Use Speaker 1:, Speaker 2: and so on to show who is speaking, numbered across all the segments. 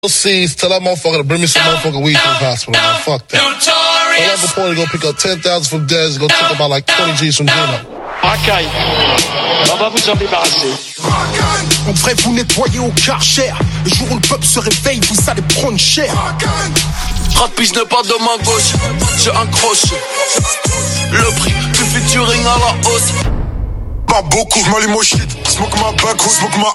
Speaker 1: Cease, tell that motherfucker to bring me some motherfucking weed to the hospital. Man. Fuck that. Tell that reporter to go pick up 10,000 from Dez, go take about like 20 G's from Gino.
Speaker 2: Racaille, on va vous en débarrasser.
Speaker 3: On devrait vous nettoyer au Karcher. Le jour où le peuple se réveille, vous allez prendre cher.
Speaker 4: Rapide ne pas de main gauche, j'ai un crochet. Le prix du featuring à la hausse.
Speaker 3: Pas beaucoup, j'm'allume au shit. Smoke ma back, smoke ma.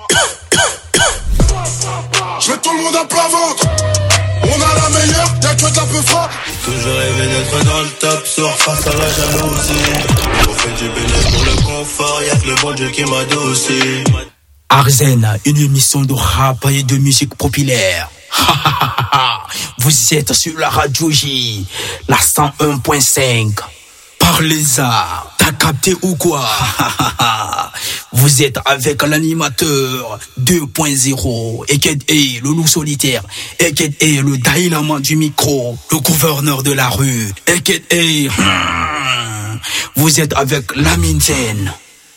Speaker 3: J'mets tout le monde à plat ventre. On a la meilleure, y'a que de la peu fort.
Speaker 5: Toujours rêvé d'être dans le top, sort face à la jalousie. On fait du bénéfice pour le confort, y'a que le bon Dieu qui m'adoucit.
Speaker 6: Arzen, une émission de rap et de musique populaire. Vous êtes sur la radio J, la 101.5. Parlez-en, t'as capté ou quoi? Vous êtes avec l'animateur 2.0, Eked A, le loup solitaire, Eked A, le dynamo du micro, le gouverneur de la rue, Eked A. Vous êtes avec Lamine Zen.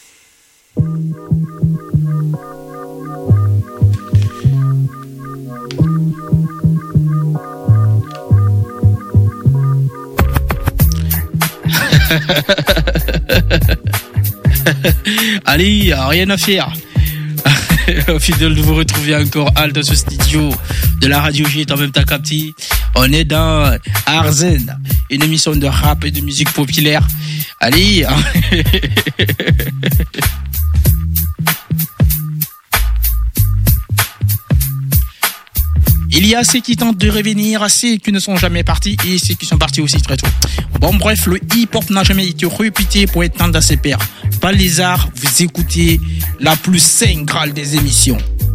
Speaker 7: Allez, rien à faire. Fidèle de vous retrouver encore Al dans ce studio de la radio J, en même temps capté. On est dans Arzen, une émission de rap et de musique populaire. Allez. Il y a ceux qui tentent de revenir, ceux qui ne sont jamais partis et ceux qui sont partis aussi très tôt. Bon bref, le hip-hop n'a jamais été réputé pour être un de ses pairs. Pas les arts, vous écoutez la plus cingrale des émissions.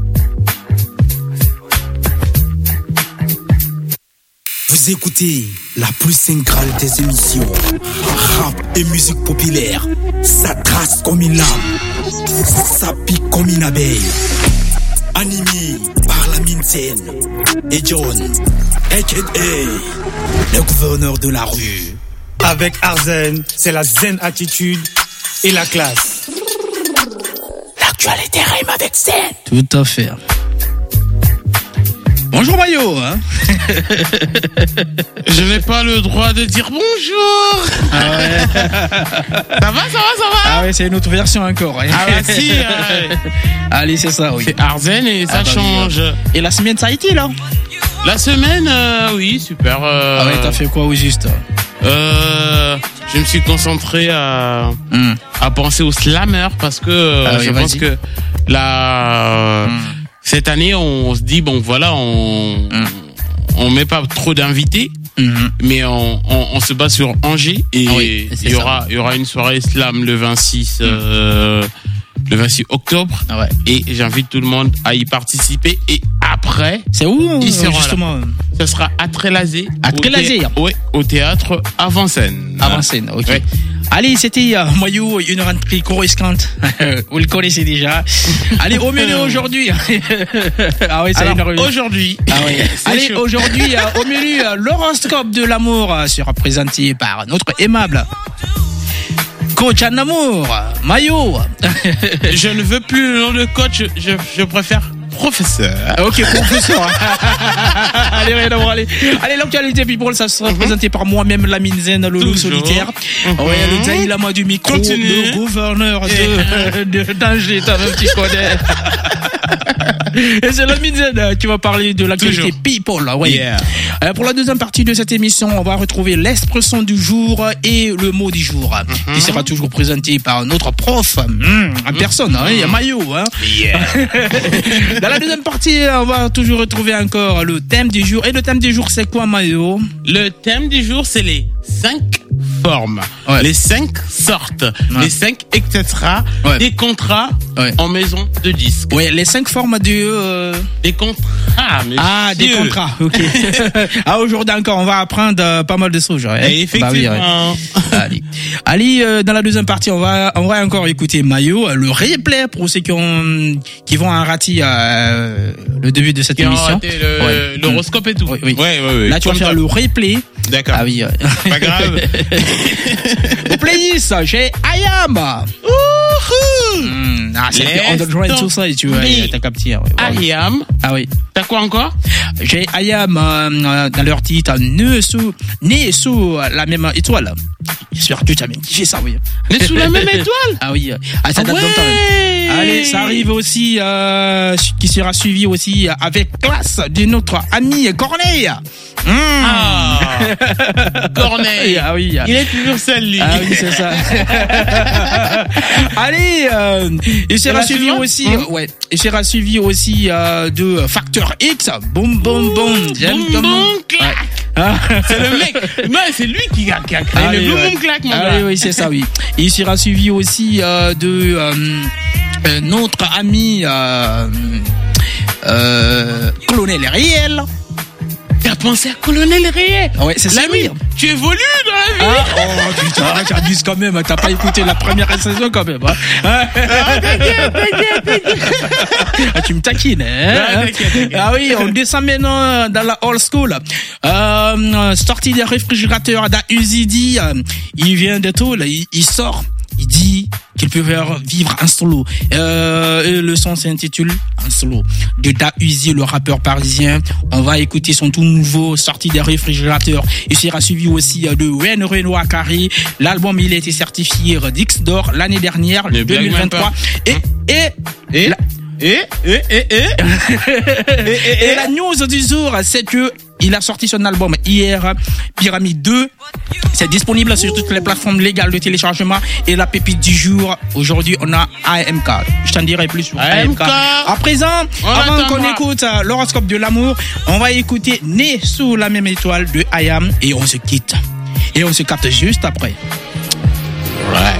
Speaker 6: Vous écoutez la plus cingrale des émissions. Rap et musique populaire. Ça trace comme une lame. Ça pique comme une abeille. Animé par Lamine Zen et John, a.k.a. le gouverneur de la rue.
Speaker 8: Avec Arzen, c'est la zen attitude et la classe.
Speaker 6: L'actualité rime avec Zen.
Speaker 7: Tout à fait. Bonjour Mayo, hein.
Speaker 9: Je n'ai pas le droit de dire bonjour.
Speaker 7: Ah ouais.
Speaker 9: Ça va.
Speaker 7: Ah ouais, c'est une autre version encore. Hein.
Speaker 9: Ah bah si.
Speaker 7: Allez, c'est ça, oui.
Speaker 9: C'est Arzen et ça change.
Speaker 7: Oui. Et la semaine, ça a été là?
Speaker 9: La semaine, oui, super.
Speaker 7: Ah ouais, t'as fait quoi au juste?
Speaker 9: Je me suis concentré à penser au slammer parce que je pense que cette année, on se dit, bon, voilà, on met pas trop d'invités, mais on se bat sur Angers et il y aura une soirée slam le 26 octobre. Ah ouais. Et j'invite tout le monde à y participer. Et après,
Speaker 7: c'est où
Speaker 9: justement? Ça sera à Trélazé.
Speaker 7: À Trélazé.
Speaker 9: Oui, au théâtre Avant-Scène.
Speaker 7: Avant-Scène, ok. Ouais. Allez, c'était Maillot, une rentrée coruscante. Vous le connaissez déjà. Allez, au menu aujourd'hui. Ah oui, ça
Speaker 9: aujourd'hui.
Speaker 7: Ah oui. Allez, chaud. Aujourd'hui, au menu, l'horoscope de l'amour sera présenté par notre aimable coach en amour, Maillot.
Speaker 9: Je ne veux plus le nom de coach, je préfère professeur.
Speaker 7: Ok, professeur. Allez, rien à voir, allez. Allez, l'actualité people, ça sera présenté par moi-même, Lamine Zen, le loup solitaire. Ouais, le Daï Lama du micro, le gouverneur d'Angers, t'as même qui connaît. Et c'est Lamine Zen qui va parler de l'actualité people, ouais. Yeah. Pour la deuxième partie de cette émission, on va retrouver l'expression du jour et le mot du jour, qui sera toujours présenté par notre prof, en personne, hein, Maillot, hein. Yeah. Dans la deuxième partie, on va toujours retrouver encore le thème du jour. Et le thème du jour, c'est quoi, Mayo?
Speaker 9: Le thème du jour, c'est les 5 formes, les 5 sortes, les 5 etc. Des contrats en maison de disque.
Speaker 7: Ouais, les 5 formes de...
Speaker 9: Des contrats, monsieur.
Speaker 7: Ah, des contrats, ok. Ah, aujourd'hui encore, on va apprendre pas mal de choses. Hein.
Speaker 9: Effectivement.
Speaker 7: Bah oui, allez, dans la deuxième partie, on va encore écouter Mayo, le replay pour ceux qui vont en rater le début de cette émission.
Speaker 9: L'horoscope et tout.
Speaker 7: Oui. Là, tu vas faire le replay.
Speaker 9: D'accord.
Speaker 7: Ah oui.
Speaker 9: Pas grave.
Speaker 7: Au playlist, j'ai I Am. c'est Underground, tout ça, et tu vois, t'as capté.
Speaker 9: I am.
Speaker 7: Ah oui.
Speaker 9: T'as quoi encore?
Speaker 7: J'ai I am dans leur titre, né sous la même étoile. J'espère que tu as même kiffé ça, oui.
Speaker 9: Né sous la même étoile?
Speaker 7: Ah oui. Ah, ça date longtemps. Allez, ça arrive aussi, qui sera suivi aussi avec classe de notre ami Corneille.
Speaker 9: Corneille.
Speaker 7: Ah oui.
Speaker 9: Il est toujours seul, lui.
Speaker 7: Ah oui, c'est ça. Allez, il sera suivi aussi, il sera suivi aussi de Facteur X. Boum, boum, boum.
Speaker 9: C'est le mec. Non, c'est lui qui a créé le boum, boum, clac, mon gars.
Speaker 7: Oui, c'est ça, oui. Il sera suivi aussi de notre ami Colonel Riel.
Speaker 9: T'as pensé à Colonel Riel?
Speaker 7: Ouais, c'est ça.
Speaker 9: L'ami, tu évolues dans la vie.
Speaker 7: Oh putain, j'abuse quand même. T'as pas écouté la première saison quand même.
Speaker 9: T'inquiète.
Speaker 7: Tu me taquines, hein? T'inquiète. Ah oui, on descend maintenant dans la old school. Sortie des réfrigérateurs d'Uzidi. Il vient de tout, là. Il sort. Il dit qu'il peut faire vivre un solo. Le son s'intitule Un solo de Da Uzi, le rappeur parisien. On va écouter son tout nouveau Sortie des réfrigérateurs. Il sera suivi aussi de Wen Renoir Carré. L'album, il a été certifié Dix d'or l'année dernière, 2023. Et la news du jour, c'est que il a sorti son album hier, Pyramide 2. C'est disponible sur toutes les plateformes légales de téléchargement. Et la pépite du jour, aujourd'hui, on a AMK. Je t'en dirai plus sur AMK. À présent, avant qu'on écoute l'horoscope de l'amour, on va écouter Né sous la même étoile de I Am. Et on se quitte. Et on se capte juste après.
Speaker 9: Right.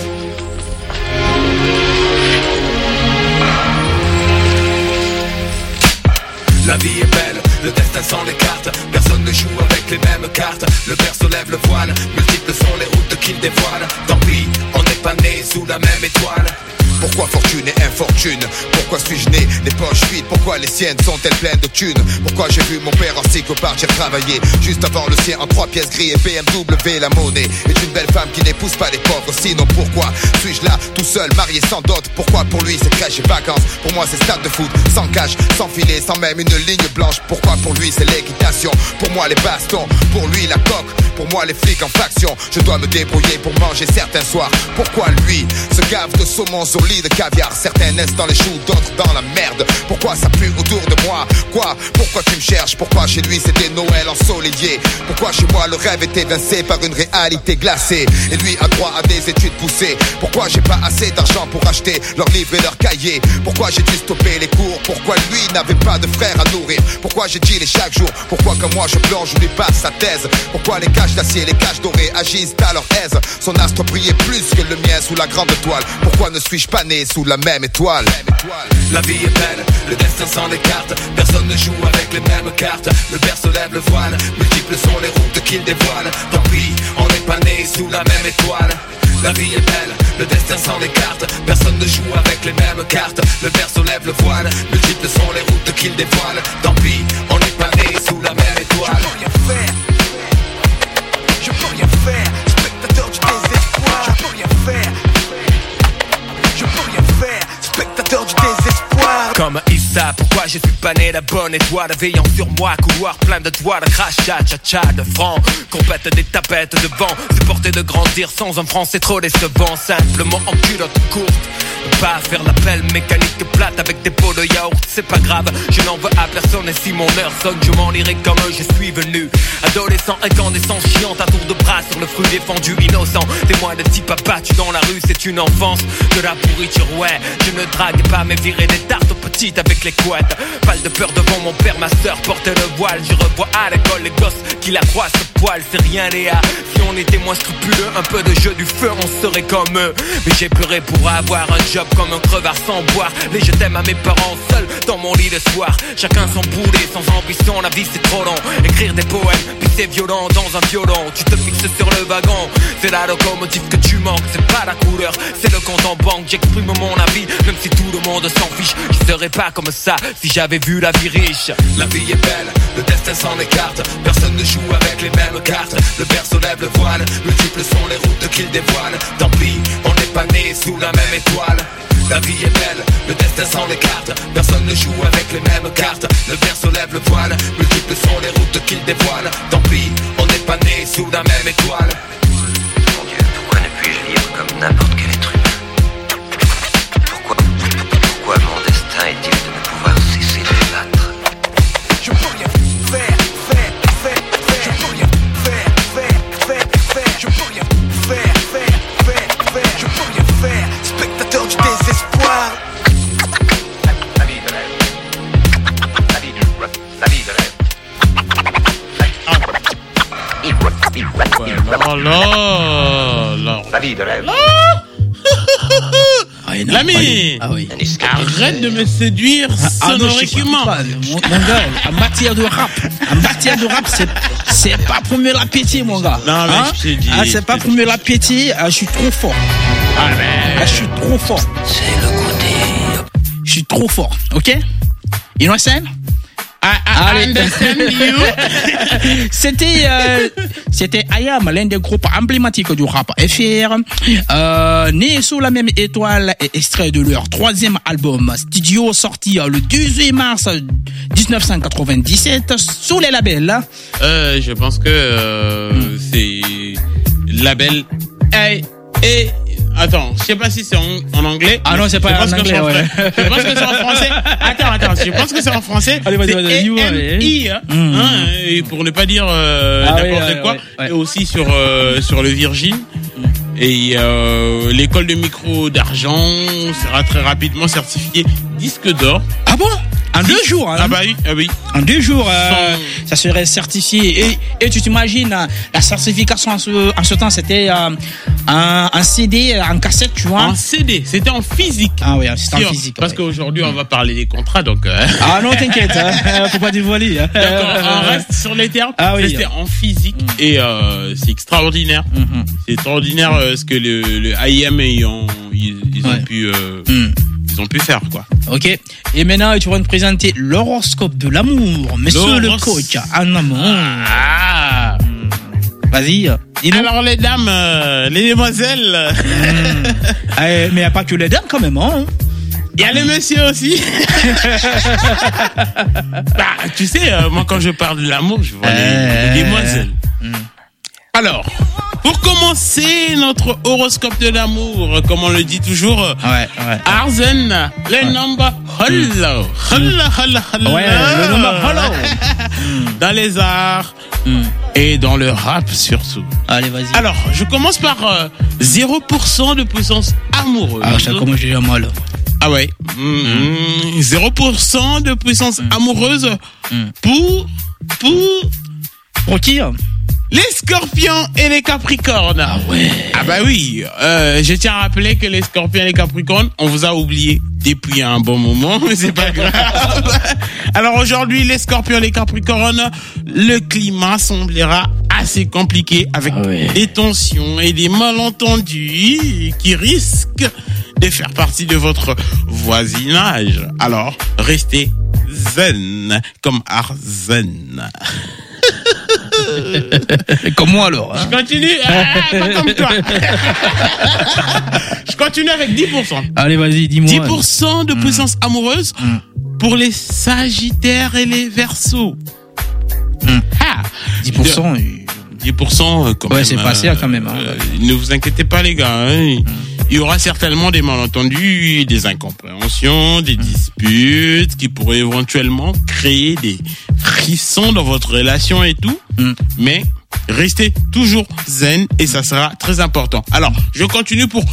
Speaker 10: La vie est belle, le destin sans les cartes. Personne ne joue avec les mêmes cartes. Le berceau lève le voile, multiples sont les routes qu'il dévoile. Tant pis, on n'est pas né sous la même étoile. Pourquoi fortune et infortune? Pourquoi suis-je né les poches vides? Pourquoi les siennes sont-elles pleines de thunes? Pourquoi j'ai vu mon père en cyclopartir travailler juste avant le sien en 3 pièces gris et BMW? La monnaie est une belle femme qui n'épouse pas les pauvres. Sinon pourquoi suis-je là tout seul, marié sans dot? Pourquoi pour lui c'est crèche et vacances? Pour moi c'est stade de foot, sans cache, sans filet, sans même une ligne blanche. Pourquoi pour lui c'est l'équitation? Pour moi les bastons, pour lui la coque. Pour moi les flics en faction. Je dois me débrouiller pour manger certains soirs. Pourquoi lui se gave de saumon sur lit de caviar? Certains naissent dans les choux, d'autres dans la merde. Pourquoi ça pue autour de moi? Quoi? Pourquoi tu me cherches? Pourquoi chez lui c'était Noël ensoleillé? Pourquoi chez moi le rêve est évincé par une réalité glacée? Et lui a droit à des études poussées. Pourquoi j'ai pas assez d'argent pour acheter leurs livres et leurs cahiers? Pourquoi j'ai dû stopper les cours? Pourquoi lui n'avait pas de frère à nourrir? Pourquoi j'ai dealé chaque jour? Pourquoi comme moi je plonge, je lui passe sa thèse? Pourquoi les caches d'acier, les caches dorées agissent à leur aise? Son astre brillait plus que le mien sous la grande toile. Pourquoi ne suis-je pas né sous la même étoile? La vie est belle, le destin sans les cartes. Personne ne joue avec les mêmes cartes. Le berceau lève le voile, multiples sont les routes qu'il dévoile. Tant pis, on n'est pas né sous la même étoile. La vie est belle, le destin sans les cartes. Personne ne joue avec les mêmes cartes. Le berceau lève le voile, multiples sont les routes qu'il dévoile. Tant pis, on n'est pas né sous la même étoile. Je peux rien faire, je peux rien faire. Spectateur du désespoir, je peux rien faire. Je peux rien faire, spectateur du désespoir. Comme Issa, pourquoi je suis pas né la bonne étoile? Veillant sur moi, couloir plein de doigts, de crachat, cha-cha, de francs. Compète des tapettes de vent. Supporter de grandir sans un franc, c'est trop décevant. Simplement en culotte courte. Pas faire l'appel mécanique plate avec des pots de yaourt, c'est pas grave, je n'en veux à personne. Et si mon heure sonne, je m'en irai comme je suis venu. Adolescent, incandescent, chiant à tour de bras sur le fruit défendu, innocent. Témoin de type abattu dans la rue, c'est une enfance de la pourriture, ouais. Je ne drague pas, mais virer des tartes aux petites avec les couettes. Pas de peur devant mon père, ma soeur portait le voile. Je revois à l'école les gosses qui la croient ce poil, c'est rien Léa. Si on était moins scrupuleux, un peu de jeu du feu, on serait comme eux. Mais j'ai pleuré pour avoir un job comme un crevard sans boire. Les je t'aime à mes parents seuls dans mon lit le soir. Chacun son boulet, sans ambition, la vie c'est trop long. Écrire des poèmes, puis c'est violent dans un violon. Tu te fixes sur le wagon, c'est la locomotive que tu manques. C'est pas la couleur, c'est le compte en banque. J'exprime mon avis, même si tout le monde s'en fiche. Je serais pas comme ça si j'avais vu la vie riche. La vie est belle, le destin destin s'en écarte. Personne ne joue avec les mêmes cartes. Le berceau lève le voile, multiples sont les routes qu'il dévoile. Tant pis, on n'est pas né sous la même étoile. La vie est belle, le destin s'en écarte. Personne ne joue avec les mêmes cartes. Le berceau lève le voile, multiples sont les routes qu'il dévoile. Tant pis, on n'est pas né sous la même étoile.
Speaker 11: Mon Dieu, pourquoi ne puis-je vivre comme n'importe quel être humain? Pourquoi mon destin est-il de ne pouvoir cesser de me battre?
Speaker 3: Je peux rien faire. Je peux rien faire. Je peux rien faire. Je peux rien faire. Spectateur du désespoir.
Speaker 11: La vie de rêve. La vie de rêve. La vie de rêve. La vie de rêve.
Speaker 9: L'ami, arrête de me séduire sonoriquement.
Speaker 7: Mon gars, en matière de rap, c'est pas pour me l'appétit, mon gars.
Speaker 9: Non, mais je t'ai dit.
Speaker 7: C'est pas pour me l'appétit, je suis trop fort. Je suis trop fort.
Speaker 11: C'est le côté.
Speaker 7: Je suis trop fort, ok? You understand?
Speaker 9: I understand you.
Speaker 7: C'était IAM, l'un des groupes emblématiques du rap FR, né sous la même étoile et extrait de leur 3e album studio sorti le 18 mars 1997 sous les labels.
Speaker 9: Je pense que c'est label et attends, je sais pas si c'est en anglais.
Speaker 7: Ah non, c'est pas en anglais, ouais.
Speaker 9: Je pense que c'est en français. Attends, je pense que c'est en français.
Speaker 7: Allez, vas-y.
Speaker 9: EMI, et pour ne pas dire n'importe quoi. Ouais. Et aussi sur le Virgin. Et l'école de micro d'argent sera très rapidement certifiée disque d'or.
Speaker 7: Ah bon? En 2 jours, hein?
Speaker 9: Ah bah oui.
Speaker 7: En 2 jours, ça serait certifié. Et tu t'imagines, la certification en ce temps, c'était un CD, en cassette, tu vois?
Speaker 9: En CD, c'était en physique.
Speaker 7: Ah oui, c'était en physique.
Speaker 9: Parce qu'aujourd'hui, on va parler des contrats, donc...
Speaker 7: Ah non, t'inquiète, faut pas dévoiler.
Speaker 9: Donc, on reste sur les termes.
Speaker 7: Ah oui.
Speaker 9: C'était en physique et c'est extraordinaire. C'est extraordinaire ce que le IAM, ils ont pu... Ils ont pu faire, quoi.
Speaker 7: Ok. Et maintenant, tu vas nous présenter l'horoscope de l'amour, monsieur le coach. En amour. Vas-y.
Speaker 9: Alors, les dames, les demoiselles.
Speaker 7: Mais il n'y a pas que les dames, quand même, hein.
Speaker 9: Il y a les messieurs aussi. Tu sais, moi, quand je parle de l'amour, je vois les demoiselles. Alors, pour commencer notre horoscope de l'amour, comme on le dit toujours, Arzen, le number hello.
Speaker 7: Ouais, le number hello.
Speaker 9: Dans les arts et dans le rap surtout.
Speaker 7: Allez, vas-y.
Speaker 9: Alors, je commence par 0% de puissance amoureuse.
Speaker 7: Ah, ça commence déjà mal.
Speaker 9: Ah ouais. 0% de puissance amoureuse pour
Speaker 7: qui?
Speaker 9: Les Scorpions et les Capricornes.
Speaker 7: Ah ouais.
Speaker 9: Ah bah oui. Je tiens à rappeler que les Scorpions et les Capricornes, on vous a oublié depuis un bon moment, mais c'est pas grave. Alors aujourd'hui, les Scorpions et les Capricornes, le climat semblera assez compliqué avec des tensions et des malentendus qui risquent de faire partie de votre voisinage. Alors, restez zen comme Arzen.
Speaker 7: Comme moi alors.
Speaker 9: Je continue, pas comme toi. Je continue avec 10%.
Speaker 7: Allez, vas-y, dis-moi.
Speaker 9: 10% de puissance amoureuse pour les Sagittaires et les Verseaux.
Speaker 7: 10%.
Speaker 9: 10% quand même.
Speaker 7: Ouais, c'est passé quand même.
Speaker 9: Ne vous inquiétez pas les gars. Il y aura certainement des malentendus, des incompréhensions, des disputes qui pourraient éventuellement créer des frissons dans votre relation et tout. Mais restez toujours zen et ça sera très important. Alors, je continue pour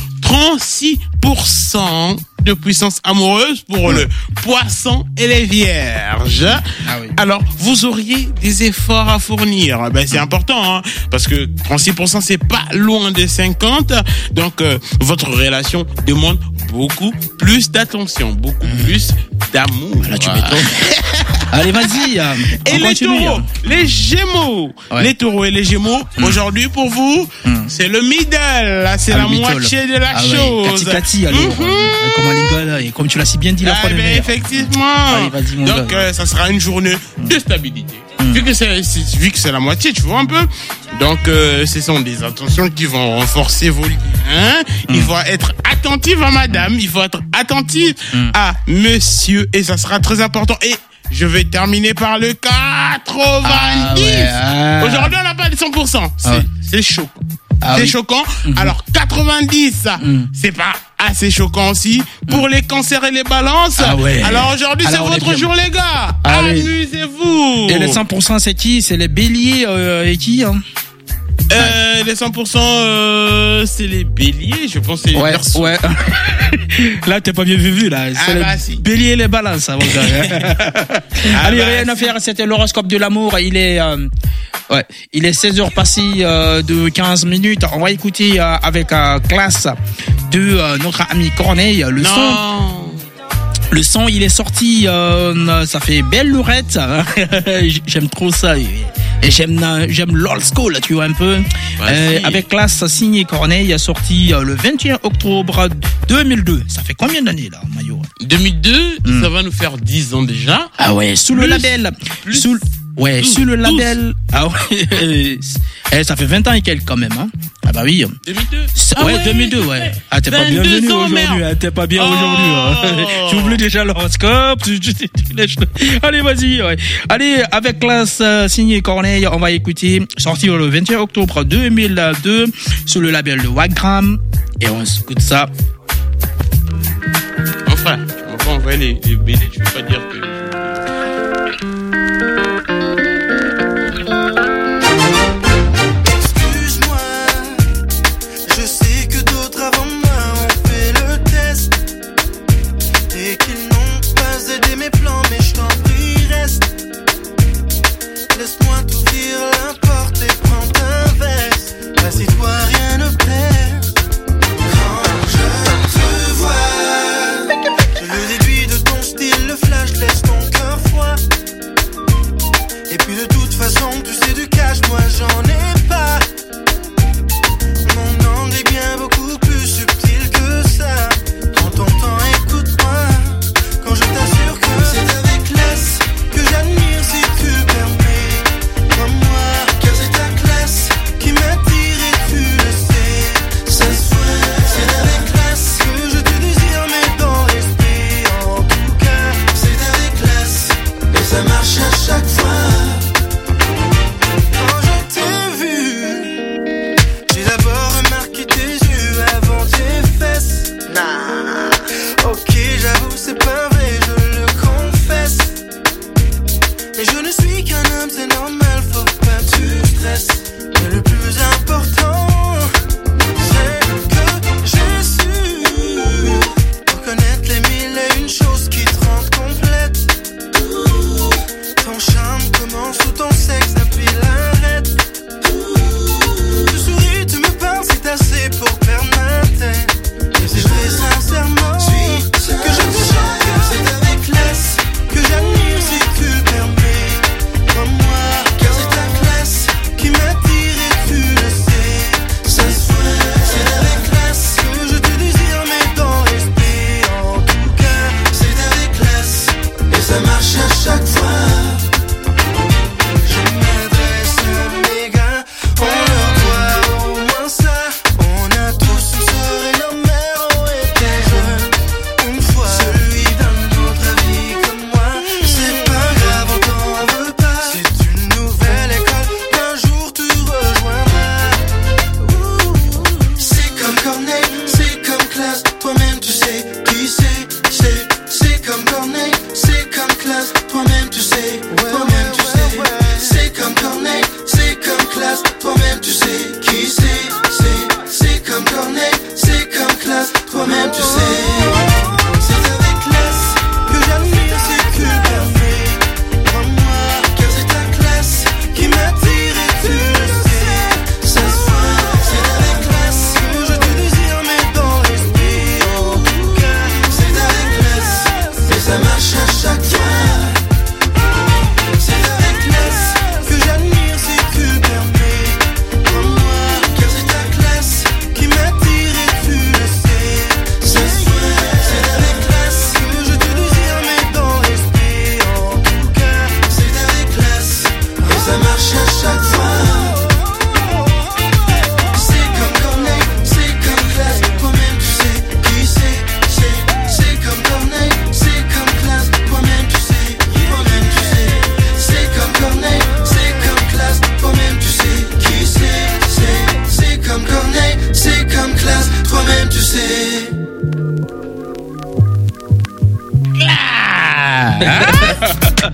Speaker 9: 36% de puissance amoureuse pour le Poisson et les Vierges. Alors, vous auriez des efforts à fournir. Ben, c'est important, hein, parce que 36% c'est pas loin des 50. Donc, votre relation demande beaucoup plus d'attention, beaucoup plus d'amour.
Speaker 7: Là, tu m'étonnes. Allez, vas-y.
Speaker 9: Et les taureaux, les gémeaux. Ouais. Les taureaux et les gémeaux, aujourd'hui, pour vous, c'est le middle. Là, c'est la moitié de la chose.
Speaker 7: Kati, alors. Comment les gars, là, et comme tu l'as si bien dit la fois dernière.
Speaker 9: Effectivement.
Speaker 7: Allez, vas-y, mon
Speaker 9: donc, ça sera une journée de stabilité. Vu que c'est la moitié, tu vois un peu. Donc, ce sont des attentions qui vont renforcer vos liens. Il faut être attentif à madame, il faut être attentif à monsieur, et ça sera très important. Et je vais terminer par le 90. Aujourd'hui, on n'a pas les 100%. C'est choquant. C'est choquant. Alors, 90, c'est pas assez choquant aussi pour les cancers et les balances. Alors aujourd'hui, c'est votre jour, les gars. Amusez-vous.
Speaker 7: Et les 100%, c'est qui? C'est les béliers et qui
Speaker 9: les 100%, c'est les béliers, je pense que c'est les versos.
Speaker 7: Ouais. Là, t'es pas bien vu, là. C'est les béliers et les balances, mon gars. Allez, rien à faire, c'était l'horoscope de l'amour. Il est 16h passé de 15 minutes. On va écouter avec classe de notre ami Corneille le son, il est sorti, ça fait belle lurette. J'aime trop ça. Et j'aime l'old school, tu vois un peu. Avec classe signé Corneille, sorti le 21 octobre 2002. Ça fait combien d'années là, Mayo?
Speaker 9: 2002, ça va nous faire 10 ans déjà.
Speaker 7: Ah ouais, sous le label. Sous le label. Ah ouais. Ça fait 20 ans et quelques quand même, hein. Ah bah oui.
Speaker 9: 2002.
Speaker 7: 2002, ouais. Ah, t'es pas bienvenu aujourd'hui, hein. T'es pas bien aujourd'hui, hein. Tu oublies déjà l'horoscope. Allez, vas-y, ouais. Allez, avec classe signé Corneille, on va écouter, sorti le 21 octobre 2002, sur le label de Wagram. Et on écoute ça.
Speaker 9: Enfin, on va pas envoyer les BD, je veux pas dire que...
Speaker 3: Ça marche à chaque fois. Quand je t'ai vu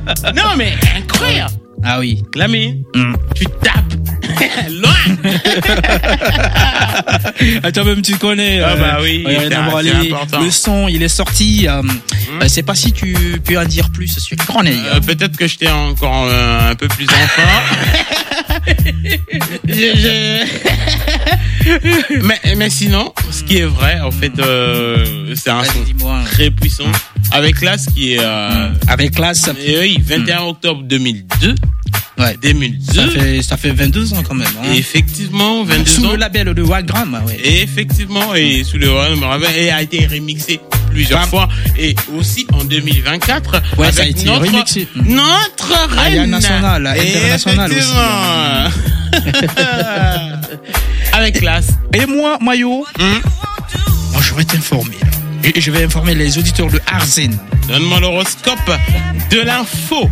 Speaker 9: Non, mais incroyable.
Speaker 7: Ah oui.
Speaker 9: Lamine, tu tapes. Loin.
Speaker 7: Toi-même, tu connais.
Speaker 9: Ah bah oui, c'est important.
Speaker 7: Le son, il est sorti. Je sais pas si tu peux en dire plus sur Corneille.
Speaker 9: Peut-être que j'étais encore un peu plus enfant. Mais sinon, ce qui est vrai, en fait, c'est un son très puissant. Avec Classe qui est...
Speaker 7: Avec Classe.
Speaker 9: Oui, 21 octobre 2002.
Speaker 7: Ouais.
Speaker 9: 2002.
Speaker 7: Ça fait 22 ans quand même. Hein.
Speaker 9: Et effectivement, 22 ans.
Speaker 7: Sous le label de Wagram, ouais.
Speaker 9: Et effectivement, et sous le Wagram, et a été remixé plusieurs fois. Et aussi en 2024.
Speaker 7: Ouais,
Speaker 9: avec
Speaker 7: ça a été remixé.
Speaker 9: Notre reine.
Speaker 7: Aya National, international aussi.
Speaker 9: Avec Classe.
Speaker 7: Et moi, Mayo, moi, je vais t'informer. Et je vais informer les auditeurs de Arzen.
Speaker 9: Donne-moi l'horoscope de l'info.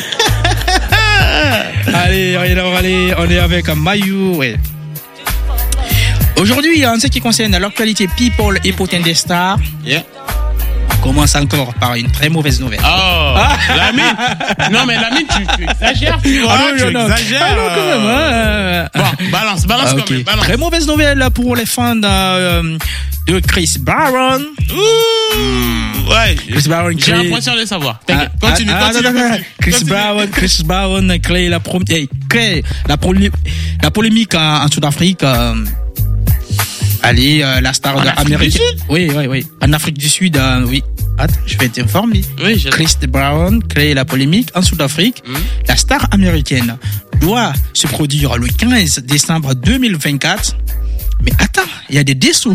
Speaker 7: Allez, on est avec Mayou, ouais. Aujourd'hui, en ce qui concerne l'actualité People et Potin des Stars, on commence encore par une très mauvaise nouvelle.
Speaker 9: Oh, Lamine. Non, mais Lamine, tu exagères, tu vois, tu exagères.
Speaker 7: Quand même,
Speaker 9: Bon, balance
Speaker 7: okay.
Speaker 9: Quand même, balance.
Speaker 7: Très mauvaise nouvelle pour les fans de Chris Brown.
Speaker 9: Ouais.
Speaker 7: Chris Brown,
Speaker 9: j'ai l'impression de savoir. Continue.
Speaker 7: Chris Brown a créé la polémique en Sud-Afrique. Allez, la star américaine. Oui. En Afrique du Sud, oui. Attends, je vais t'informer.
Speaker 9: Oui,
Speaker 7: Chris Brown crée la polémique en Sud-Afrique. La star américaine doit se produire le 15 décembre 2024. Mais attends, il y a des dessous.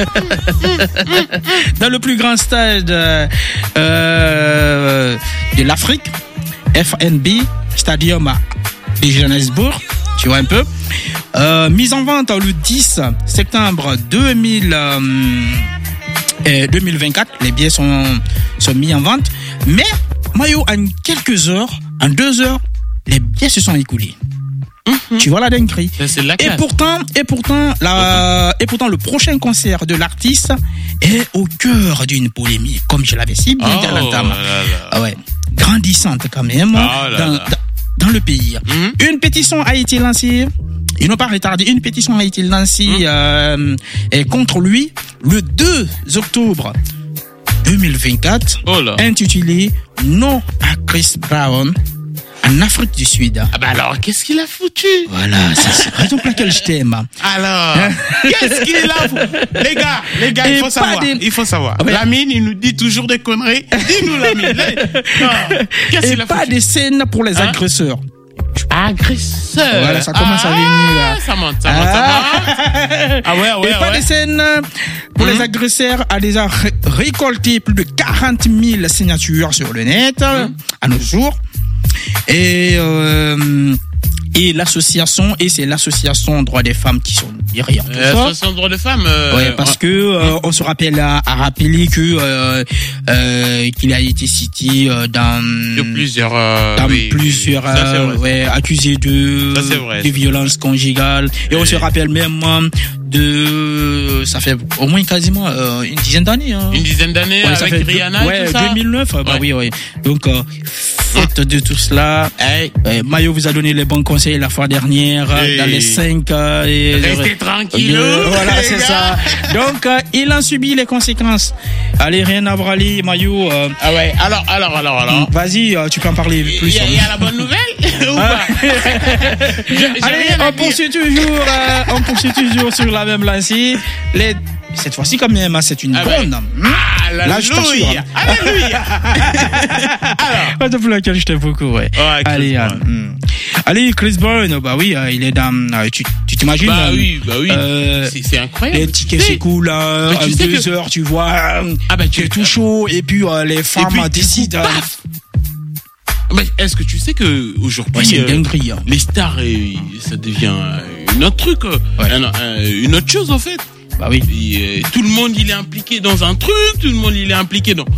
Speaker 7: Dans le plus grand stade de l'Afrique, FNB Stadium de Johannesburg, tu vois un peu. Mise en vente le 10 septembre 2024. Les billets sont mis en vente. Mais, Mayo, en quelques heures, en 2 heures, les billets se sont écoulés. Tu vois la dinguerie. Et pourtant, le prochain concert de l'artiste est au cœur d'une polémique, comme je l'avais si bien dit à l'entame. Grandissante quand même dans le pays. Une pétition a été lancée. Ils n'ont pas retardé. Une pétition a été lancée contre lui le 2 octobre 2024, intitulée Non à Chris Brown en Afrique du Sud.
Speaker 9: Ah bah alors, qu'est-ce qu'il a foutu?
Speaker 7: Voilà, c'est la raison pour laquelle je t'aime.
Speaker 9: Alors, qu'est-ce qu'il a foutu? Les gars, il faut savoir. Lamine, il nous dit toujours des conneries. Dis-nous, Lamine.
Speaker 7: Qu'est-ce qu'il a foutu? Et pas des scènes pour les agresseurs.
Speaker 9: Agresseur.
Speaker 7: Voilà, ça commence à venir là.
Speaker 9: Ça monte.
Speaker 7: Et pas des scènes pour les agresseurs a déjà récolté plus de 40 000 signatures sur le net à nos jours. Et l'association, et c'est l'association droits des femmes qui sont derrière tout ça.
Speaker 9: L'association droits des femmes.
Speaker 7: Parce que on se rappelle à rappeler que qu'il a été cité dans
Speaker 9: plusieurs
Speaker 7: accusé de violence conjugale. Et on se rappelle même ça fait au moins quasiment une dizaine d'années.
Speaker 9: Une dizaine d'années avec Rihanna et tout ça.
Speaker 7: 2009. Oui. Donc faute de tout cela, Mayo vous a donné les bons conseils la fois dernière dans les 5.
Speaker 9: Restez tranquille.
Speaker 7: Voilà, c'est ça. Donc il en subit les conséquences. Allez, rien à voir, allez, Mayo.
Speaker 9: Alors.
Speaker 7: Vas-y, tu peux en parler plus.
Speaker 9: Il y a la bonne nouvelle ou pas?
Speaker 7: Allez, on poursuit toujours sur la même lancée. Cette fois-ci, quand même, c'est une bonne. Là, je t'assure.
Speaker 9: Alléluia.
Speaker 7: Alors, pour laquelle je t'aime beaucoup, ouais. Allez, Chris Brown, il est dans. Tu t'imagines?
Speaker 9: Bah oui. C'est incroyable.
Speaker 7: Les tickets s'écoulent en 2 heures, tu vois. Tu es tout chaud, et puis les femmes décident.
Speaker 9: Mais est-ce que tu sais que aujourd'hui,
Speaker 7: c'est une dinguerie,
Speaker 9: les stars, ça devient une autre truc, une autre chose en fait.
Speaker 7: Bah oui.
Speaker 9: Et, tout le monde il est impliqué dans un truc, tout le monde il est impliqué dans.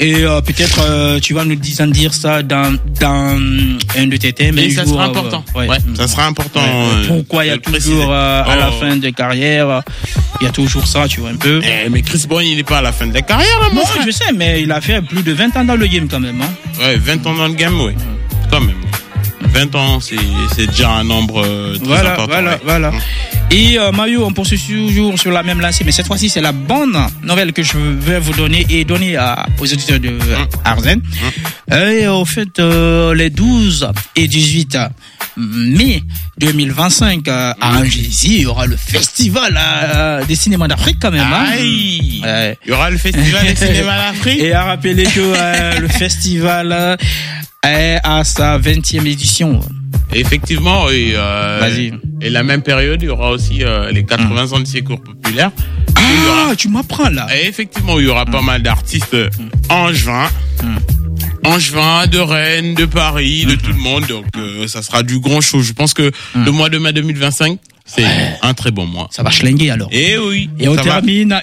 Speaker 7: Et peut-être tu vas nous dire ça dans un de tes thèmes.
Speaker 9: Et ça sera important. Ouais, ça sera important.
Speaker 7: Pourquoi il y a toujours à la fin de carrière, il y a toujours ça, tu vois un peu.
Speaker 9: Mais Chris Brown, il n'est pas à la fin de la carrière, là,
Speaker 7: moi. Non, je sais, mais il a fait plus de 20 ans dans le game quand même. Hein.
Speaker 9: Ouais, 20 ans dans le game, oui. Quand même. 20 ans, c'est déjà un nombre très important.
Speaker 7: Voilà. Et Mario, on poursuit toujours sur la même lancée, mais cette fois-ci, c'est la bonne nouvelle que je vais vous donner et donner aux auditeurs de Arzen. Et au fait, les 12 et 18 mai 2025 à Angési, il y aura le festival des cinémas d'Afrique quand même. Hein.
Speaker 9: Il y aura le festival des cinémas d'Afrique.
Speaker 7: Et à rappeler que le festival est à sa 20e édition.
Speaker 9: Effectivement, et la même période, il y aura aussi les 80 ans de Secours populaire.
Speaker 7: Tu m'apprends là.
Speaker 9: Et effectivement, il y aura pas mal d'artistes angevins. Angevin, de Rennes, de Paris, de tout le monde. Donc, ça sera du grand show. Je pense que le mois de mai 2025, c'est un très bon mois.
Speaker 7: Ça va schlinguer alors.
Speaker 9: Et oui.
Speaker 7: Et on termine.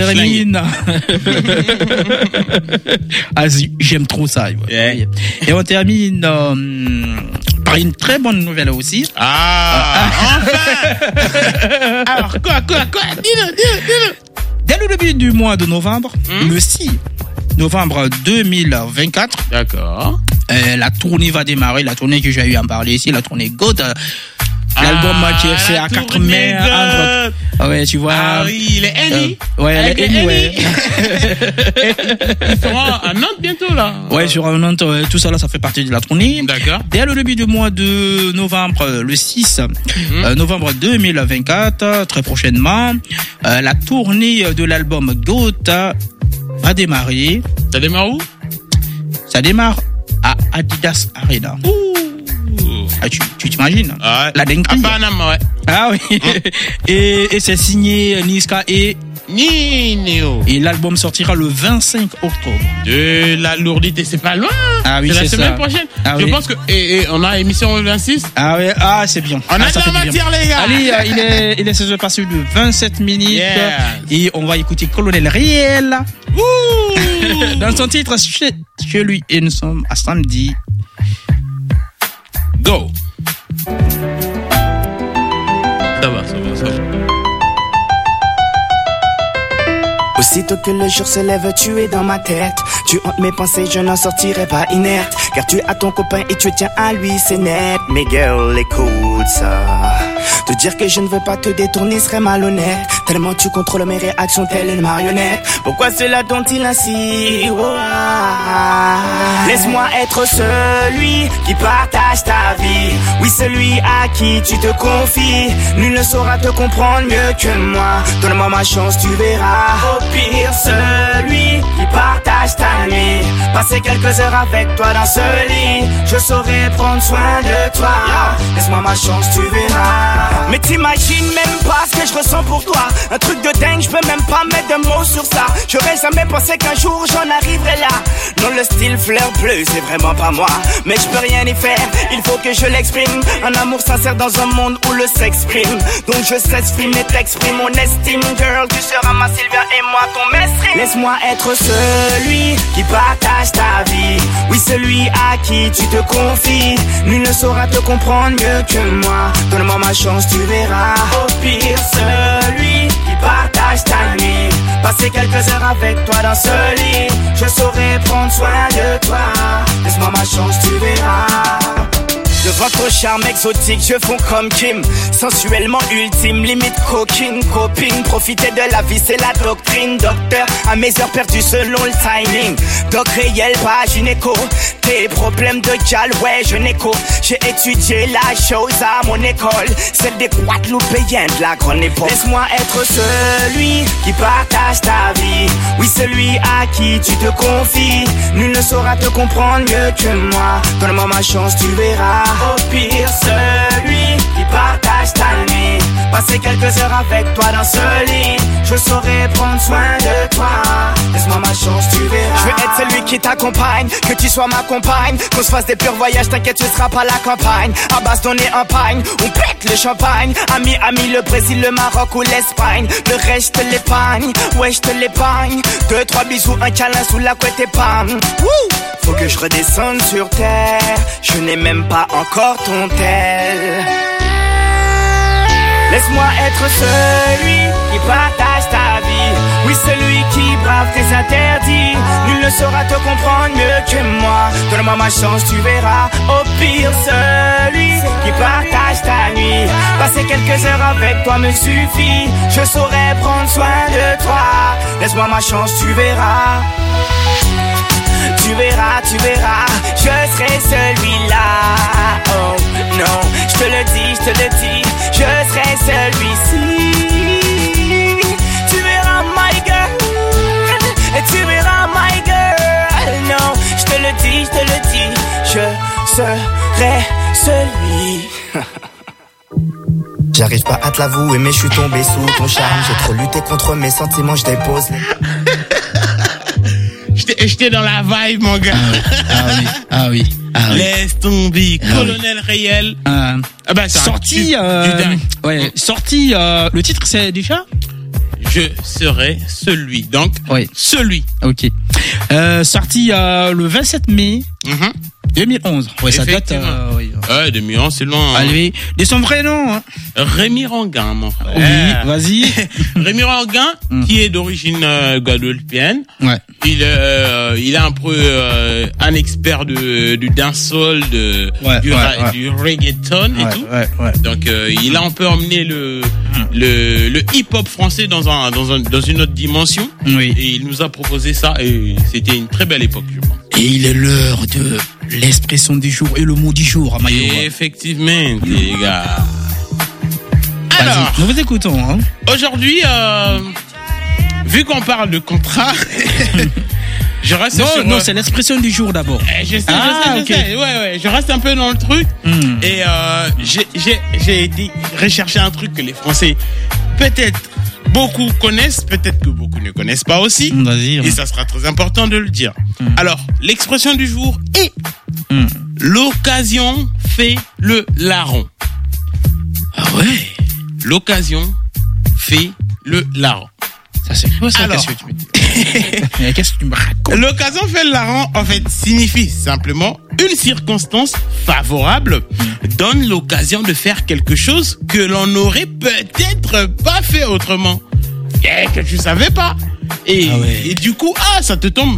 Speaker 7: Ah, j'aime trop ça. Et on termine par une très bonne nouvelle aussi.
Speaker 9: Enfin. Alors, quoi Dis-le.
Speaker 7: Dès le début du mois de novembre, le 6 novembre 2024.
Speaker 9: D'accord.
Speaker 7: La tournée va démarrer, la tournée que j'ai eu à en parler ici, la tournée God. L'album qui est fait à 4 mai. Ouais, tu vois.
Speaker 9: Ah oui, il est Annie.
Speaker 7: Ouais,
Speaker 9: Annie. Ils seront à Nantes bientôt, là.
Speaker 7: Ouais, sur Nantes, tout ça là, ça fait partie de la tournée.
Speaker 9: D'accord.
Speaker 7: Dès le début du mois de novembre, le 6 novembre 2024, très prochainement, la tournée de l'album GOAT va démarrer.
Speaker 9: Ça démarre où?
Speaker 7: Ça démarre à Adidas Arena. Ah, tu t'imagines? La dinguerie.
Speaker 9: À Panama, ouais.
Speaker 7: Ah oui. Et c'est signé Niska et
Speaker 9: Nino.
Speaker 7: Et l'album sortira le 25 octobre.
Speaker 9: De la lourdité, c'est pas loin.
Speaker 7: Ah oui,
Speaker 9: c'est la semaine
Speaker 7: ça.
Speaker 9: prochaine.
Speaker 7: Ah
Speaker 9: Je
Speaker 7: oui.
Speaker 9: pense que et on a émission le 26.
Speaker 7: Ah ouais, c'est bien.
Speaker 9: On a de la matière, les gars.
Speaker 7: Allez, il est se passer de 27 minutes.
Speaker 9: Yeah.
Speaker 7: Et on va écouter Colonel Riel. Dans son titre chez lui. Et nous sommes à samedi.
Speaker 9: Go. Ça va.
Speaker 12: Aussitôt que le jour se lève, tu es dans ma tête. Tu hantes mes pensées, je n'en sortirai pas inerte. Car tu as ton copain et tu tiens à lui, c'est net. Mais girl, écoute ça. Te dire que je ne veux pas te détourner serait malhonnête. Tellement tu contrôles mes réactions telle une marionnette. Pourquoi cela dont il insiste? Laisse-moi être celui qui partage ta vie. Oui, celui à qui tu te confies. Nul ne saura te comprendre mieux que moi. Donne-moi ma chance, tu verras. Au pire, celui qui partage ta nuit. Passer quelques heures avec toi dans ce lit. Je saurai prendre soin de toi. Laisse-moi ma chance, tu verras. Mais t'imagines même pas ce que je ressens pour toi. Un truc de dingue, je peux même pas mettre de mots sur ça. J'aurais jamais pensé qu'un jour j'en arriverais là. Non, le style fleur bleue, c'est vraiment pas moi. Mais je peux rien y faire, il faut que je l'exprime. Un amour sincère dans un monde où le sexe prime. Donc je s'exprime et t'exprime mon estime. Girl, tu seras ma Sylvia et moi ton mestre. Laisse-moi être celui qui partage ta vie. Oui, celui à qui tu te confies. Nul ne saura te comprendre mieux que moi. Donne-moi ma chance, tu verras. Au pire, celui qui partage ta nuit. Passer quelques heures avec toi dans ce lit. Je saurai prendre soin de toi. Laisse-moi ma chance, tu verras. Devant ton charme exotique, je fonds comme Kim. Sensuellement ultime, limite coquine, copine. Profiter de la vie, c'est la doctrine. Docteur, à mes heures perdues selon le timing. Doc réel, pas gynéco. Tes problèmes de gal, ouais, je n'écho. J'ai étudié la chose à mon école. Celle des Guadeloupéens de la grande époque. Laisse-moi être celui qui partage ta vie. Oui, celui à qui tu te confies. Nul ne saura te comprendre mieux que moi. Donne-moi ma chance, tu verras. Au pire, celui qui partage ta nuit. Passer quelques quelques heures avec toi dans ce lit, je saurai prendre soin de toi. Laisse-moi ma chance, tu verras. Je veux être celui qui t'accompagne, que tu sois ma compagne, qu'on se fasse des purs voyages, t'inquiète, ce sera pas la campagne. À base donner un pagne, on pète le champagne. Ami, le Brésil, le Maroc ou l'Espagne. Le reste, je te l'épargne, ouais, je te l'épargne. 2, 3 bisous, un câlin sous la couette et pam. Faut que je redescende sur terre, je n'ai même pas encore ton tel. Laisse-moi être celui qui partage ta vie. Oui, celui qui brave tes interdits. Nul ne saura te comprendre mieux que moi. Donne-moi ma chance, tu verras. Au pire, celui qui partage ta nuit. Passer quelques heures avec toi me suffit. Je saurai prendre soin de toi. Laisse-moi ma chance, tu verras. Tu verras, tu verras, je serai celui-là. Oh non, je te le dis, je serai celui-ci. Tu verras my girl, tu verras my girl. Non, je te le dis, je serai celui.
Speaker 13: J'arrive pas à te l'avouer mais je suis tombé sous ton charme. J'ai trop lutté contre mes sentiments, je dépose les...
Speaker 9: J'étais dans la vibe, mon gars.
Speaker 7: Ah oui.
Speaker 9: Laisse tomber. Colonel Réel.
Speaker 7: Sorti, sorti, le titre c'est déjà?
Speaker 9: Je serai celui. Donc, celui.
Speaker 7: Ok. Sorti le 27 mai. 2011. Ouais, ça date.
Speaker 9: Ouais, 2011, c'est loin.
Speaker 7: Allez, de son vrai nom. Hein.
Speaker 9: Rémi Ranguin, mon frère.
Speaker 7: Oui, vas-y.
Speaker 9: Rémi Ranguin, qui est d'origine guadeloupéenne.
Speaker 7: Ouais.
Speaker 9: Il est un peu un expert du dancehall, du reggaeton et tout. Donc, il a un peu emmené le hip-hop français dans une autre dimension.
Speaker 7: Oui.
Speaker 9: Et il nous a proposé ça et c'était une très belle époque, je pense.
Speaker 7: Et il est l'heure de l'expression du jour et le mot du jour à Mayowa.
Speaker 9: Effectivement, les gars. Alors,
Speaker 7: nous vous écoutons. Hein.
Speaker 9: Aujourd'hui, vu qu'on parle de contrat, je reste sur...
Speaker 7: Non, c'est l'expression du jour d'abord.
Speaker 9: Je sais. Ouais, je reste un peu dans le truc. Et j'ai été rechercher un truc que les Français, peut-être, beaucoup connaissent, peut-être que beaucoup ne connaissent pas aussi.
Speaker 7: Vas-y.
Speaker 9: Et ça sera très important de le dire. Alors, l'expression du jour est l'occasion fait le larron.
Speaker 7: Ah ouais.
Speaker 9: L'occasion fait le larron.
Speaker 7: Ça c'est quoi ça?
Speaker 9: Alors,
Speaker 7: qu'est-ce que tu me racontes?
Speaker 9: L'occasion fait le larron, en fait, signifie simplement une circonstance favorable donne l'occasion de faire quelque chose que l'on n'aurait peut-être pas fait autrement. Et que tu savais pas. Et du coup, ça te tombe.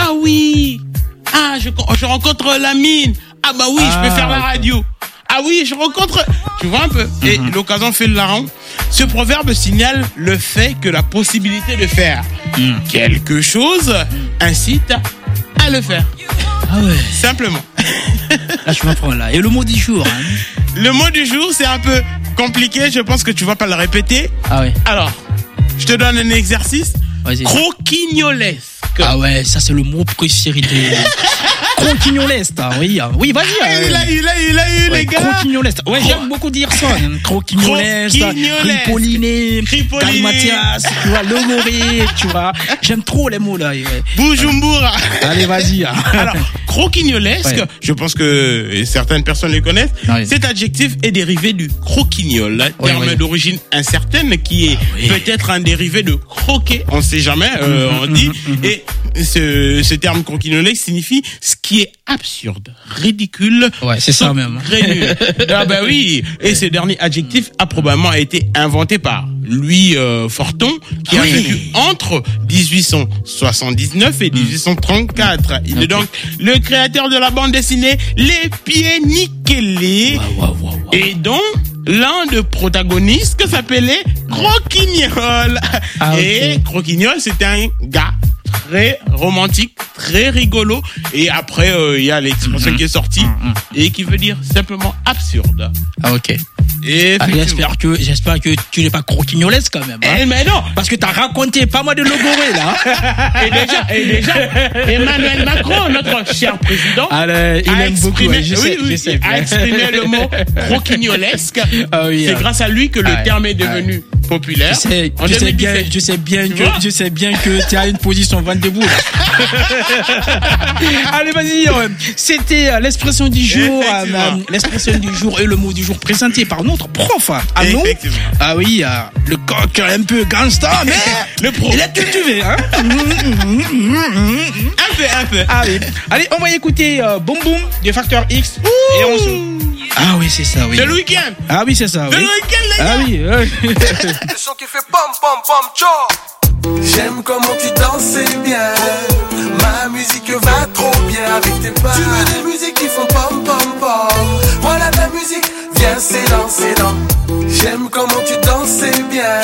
Speaker 9: Je rencontre la mine. Ah bah oui, je peux faire la radio. Ah oui, je rencontre... Tu vois un peu. Et l'occasion fait le larron. Ce proverbe signale le fait que la possibilité de faire quelque chose incite à le faire.
Speaker 7: Ah ouais.
Speaker 9: Simplement.
Speaker 7: Là, je m'apprends là. Et le mot du jour, hein.
Speaker 9: Le mot du jour, c'est un peu compliqué. Je pense que tu vas pas le répéter.
Speaker 7: Ah ouais.
Speaker 9: Alors, je te donne un exercice.
Speaker 7: Vas-y.
Speaker 9: Croquignolesque.
Speaker 7: Ah ouais, ça c'est le mot préféré de... Croquignolesque, oui, vas-y.
Speaker 9: Il a eu, les gars.
Speaker 7: Croquignolesque. Ouais, j'aime beaucoup dire ça. Croquignolesque, Cripoliné, Calmatias, tu vois, Logoré, tu vois. J'aime trop les mots là.
Speaker 9: Bujumbura.
Speaker 7: Allez, vas-y.
Speaker 9: Alors, croquignolesque, je pense que certaines personnes le connaissent. Cet adjectif est dérivé du croquignol, terme d'origine incertaine qui est peut-être un dérivé de croquer. On sait jamais, on dit. Et ce terme croquignolesque signifie ce qui est absurde, ridicule.
Speaker 7: Ouais, c'est ça même.
Speaker 9: Nul. Ah bah oui. Et ce dernier adjectif a probablement été inventé par Louis Forton, qui a vécu entre 1879 et 1834. Il est donc le créateur de la bande dessinée Les Pieds Nickelés. Et dont l'un des protagonistes que s'appelait Croquignol. Et Croquignol, c'était un gars très romantique, très rigolo. Et après, il y a l'expression qui est sortie et qui veut dire simplement absurde.
Speaker 7: Ah ok.
Speaker 9: Et
Speaker 7: j'espère que tu n'es pas croquignolesque quand même. Hein?
Speaker 9: Mais non,
Speaker 7: parce que t'as raconté pas mal de logoré là.
Speaker 9: et déjà, Emmanuel Macron, notre cher président,
Speaker 7: il aime beaucoup. Je sais.
Speaker 9: A exprimé le mot croquignolesque. C'est grâce à lui que le terme est devenu populaire.
Speaker 7: Je sais bien que tu as une position vent debout. Allez, vas-y. C'était l'expression du jour. L'expression du jour et le mot du jour présenté par notre prof. Ah non? Ah oui, le coq un peu gangsta, mais
Speaker 9: le pro.
Speaker 7: Il est cultivé, hein?
Speaker 9: Un peu.
Speaker 7: Ah oui. Allez, on va écouter Boom Boom de Factor X. Et on se... Ah oui, c'est ça, oui.
Speaker 9: C'est le week-end.
Speaker 7: Ah oui, c'est ça, oui.
Speaker 9: C'est le week-end, les gars.
Speaker 7: Ah oui.
Speaker 3: Le son qui fait pom pom pom cho. J'aime comment tu danses bien. Ma musique va trop bien avec tes pas. Tu veux des musiques qui font pom pom pom. Voilà ta musique, viens c'est dans. J'aime comment tu danses bien.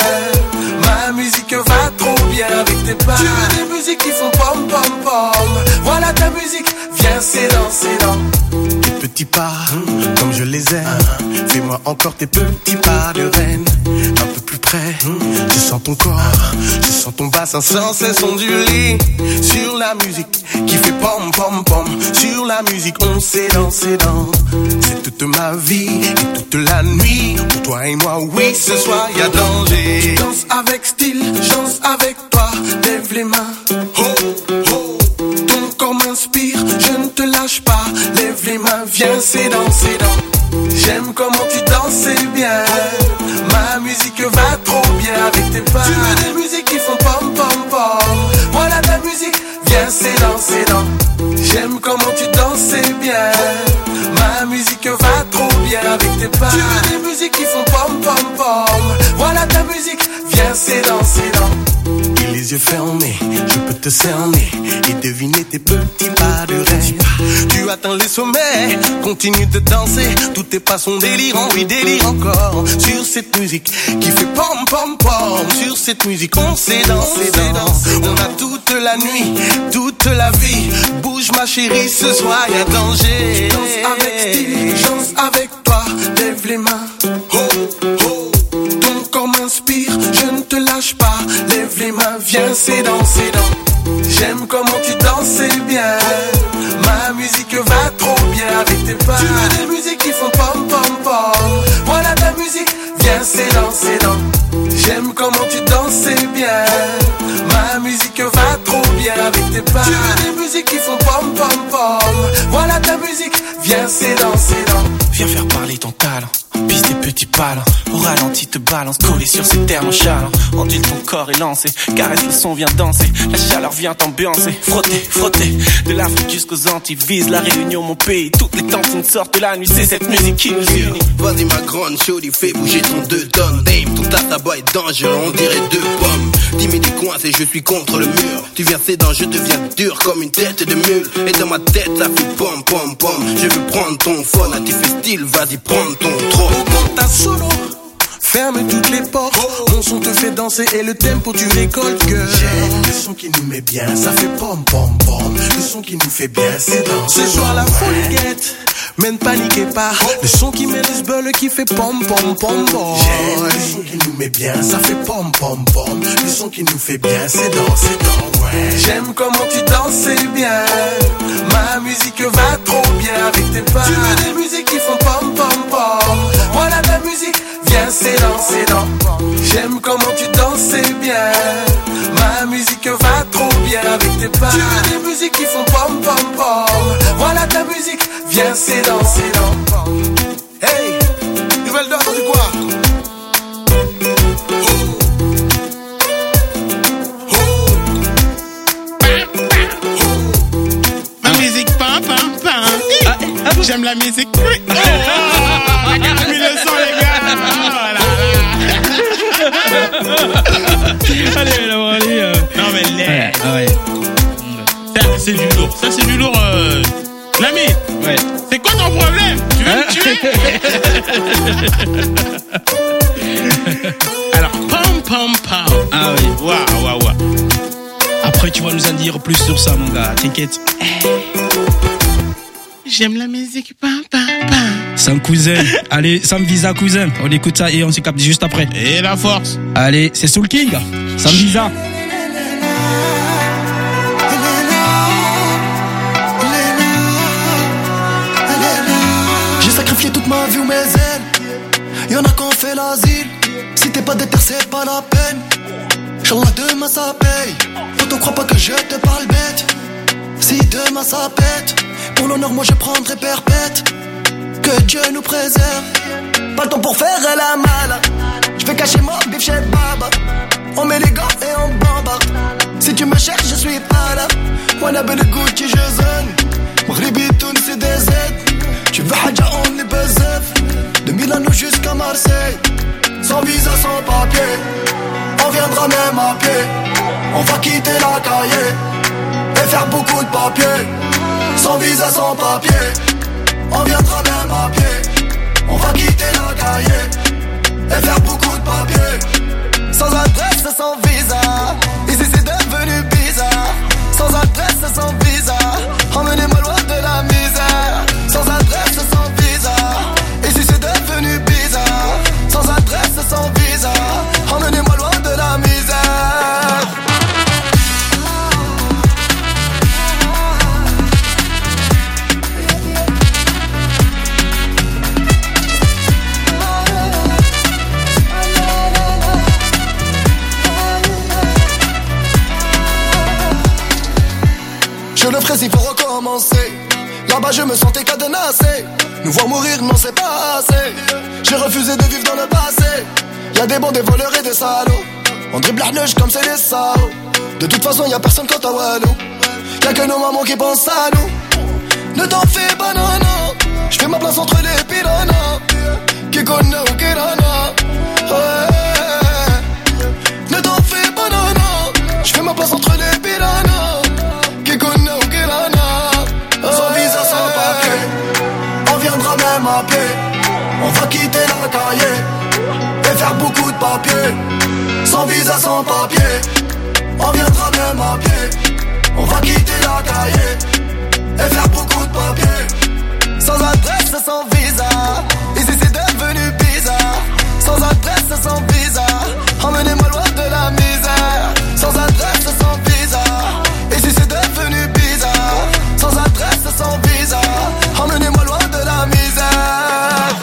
Speaker 3: Ma musique va trop bien avec tes pas. Tu veux des musiques qui font pom pom pom. Voilà ta musique, viens c'est dans. Tes petits pas, comme je les aime. Fais-moi encore tes petits pas de reine. Un peu plus près, je sens ton corps. Je sens ton bassin sans cesse onduler. Sur la musique qui fait pom pom pom. Sur la musique on s'est dansé dans. C'est toute ma vie et toute la nuit. Pour toi et moi, oui, ce soir y a danger. Je danse avec style, je danse avec toi. Lève les mains, oh, oh. Ton corps m'inspire, je ne te lâche pas. Lève les mains, viens, c'est dans. J'aime comment tu danses bien. Ma musique va trop bien avec tes pas. Tu veux des musiques qui font pom pom pom. Voilà ta musique, viens, c'est dans. J'aime comment tu danses bien. Ma musique va trop bien avec tes pas. Tu veux des musiques qui font pom pom pom. Voilà ta musique, viens, c'est dans. Et les yeux fermés, je peux te cerner et deviner tes petits pas de rêve. Tu atteins les sommets, continue de danser. Tous tes pas sont délirants, oui délire encore. Sur cette musique qui fait pom pom pom. Sur cette musique on s'est dansé. On a toute la nuit, toute la vie. Bouge ma chérie, ce soir y a danger. Je danse avec style, je danse avec toi. Lève les mains, oh oh. Ton corps m'inspire, je ne te lâche pas. Lève les mains, viens, c'est dans. J'aime comment tu danses bien. Ma musique va trop bien avec tes pas. Tu veux des musiques qui font pom pom pom. Voilà ta musique, viens, c'est dans. J'aime comment tu danses bien. Ma musique va trop bien avec tes pas. Tu veux des musiques qui font pom pom pom. Voilà ta musique, viens, c'est dans. Viens faire parler ton talent. Piste tes petits palins, au ralenti te balance, collé sur ces terres nonchalant. Ondule ton corps et lancé, caresse le son, viens danser. La chaleur vient t'ambiancer, frotter. De l'Afrique jusqu'aux Antilles, vise la Réunion, mon pays. Toutes les tentines sortent de la nuit, c'est cette musique qui nous unit.
Speaker 14: Vas-y ma grande chaude, fais bouger ton 2 tonnes. Dame, ton tabac est dangereux, on dirait 2 pommes. 10 000 coincés, je suis contre le mur. Tu viens sédant, je deviens dur comme une tête de mule. Et dans ma tête, ça fait pom pom pom. Je veux prendre ton phone, tu fais style, vas-y prends ton trône.
Speaker 3: Augmente ta solo, ferme toutes les portes. Mon son te fait danser et le tempo tu récoltes que j'aime le son qui nous met bien, ça fait pom pom pom. Le son qui nous fait bien, c'est dans. Ce soir la folie guette, mais ne paniquez pas. Le son qui met les bulles qui fait pom pom pom pom. J'aime le son qui nous met bien, ça fait pom pom pom. Le son qui nous fait bien, c'est dans, ouais. J'aime comment tu danses bien. Ma musique va trop bien avec tes pas. Tu veux des musiques qui font pom pom pom. Voilà ta musique, viens, c'est dans. J'aime comment tu danses bien. Ma musique va trop bien avec tes pas. Tu veux des musiques qui font pom pom pom. Voilà ta musique, viens, c'est dans. Hey, nouvelle dose du quoi?
Speaker 9: Ma musique pam pam pam. J'aime la musique. Oh, regarde le son les gars.
Speaker 7: Allez.
Speaker 9: Non mais l'air.
Speaker 7: Ouais.
Speaker 9: Ça c'est du lourd. Ça c'est du lourd. L'ami.
Speaker 7: Ouais.
Speaker 9: C'est quoi ton problème? Tu veux me tuer? Alors pam pam pam.
Speaker 7: Ah oui.
Speaker 9: Waouh.
Speaker 7: Après tu vas nous en dire plus sur ça mon gars. T'inquiète.
Speaker 9: J'aime la musique pam pam pam.
Speaker 7: Sans cousin. Allez, sans visa cousin. On écoute ça et on se capte juste après.
Speaker 9: Et la force.
Speaker 7: Allez, c'est Soul King. Sans visa.
Speaker 15: J'ai sacrifié toute ma vie ou mes ailes. Y'en a qui ont fait l'asile. Si t'es pas déter, c'est pas la peine. Inch'Allah demain ça paye. Poto crois pas que je te parle bête. Si demain ça pète, pour l'honneur moi je prendrai perpète. Que Dieu nous préserve. Pas le temps pour faire la malle. Je vais cacher mon bif chez Baba. On met les gants et on bombarde. Si tu me cherches je suis pas là. Wanna be the Gucci je zone. Maghribi Tunis des Z. Tu veux Hadja on est bezef. De Milano jusqu'à Marseille. Sans visa, sans papier. On viendra même à pied. On va quitter la cahier et faire beaucoup de papier. Sans visa, sans papier. On viendra même à pied. On va quitter la cahier et faire beaucoup de papier. Sans adresse, sans visa. Ici c'est devenu bizarre. Sans adresse, sans visa. Emmenez-moi loin de la misère. Sans adresse, sans visa. Ici c'est devenu bizarre. Sans adresse, sans visa. Emmenez-moi loin de la misère. Je le ferai s'il faut recommencer. Là-bas je me sentais cadenassé. Nous voir mourir non c'est pas assez. J'ai refusé de vivre dans le passé. Y'a des bons, des voleurs et des salauds. On dribble la neige comme c'est des salauds. De toute façon y'a personne quant à Wallo. Y'a que nos mamans qui pensent à nous. Ne t'en fais pas non non. J'fais ma place entre les piranhas. Qui connaît ou qui ne t'en fais pas non non. J'fais ma place entre les piranhas. Sans visa, sans papier. On viendra même à pied. On va quitter la cahier et faire beaucoup de papier. Sans visa, sans papier. On viendra même à pied. On va quitter la cahier et faire beaucoup de papier. Sans adresse, sans visa. Ici c'est devenu bizarre. Sans adresse, sans visa. Emmenez-moi loin de la misère. Sans adresse, sans visa. Ici c'est devenu bizarre. Sans adresse, sans visa. Emmenez-moi loin de la misère.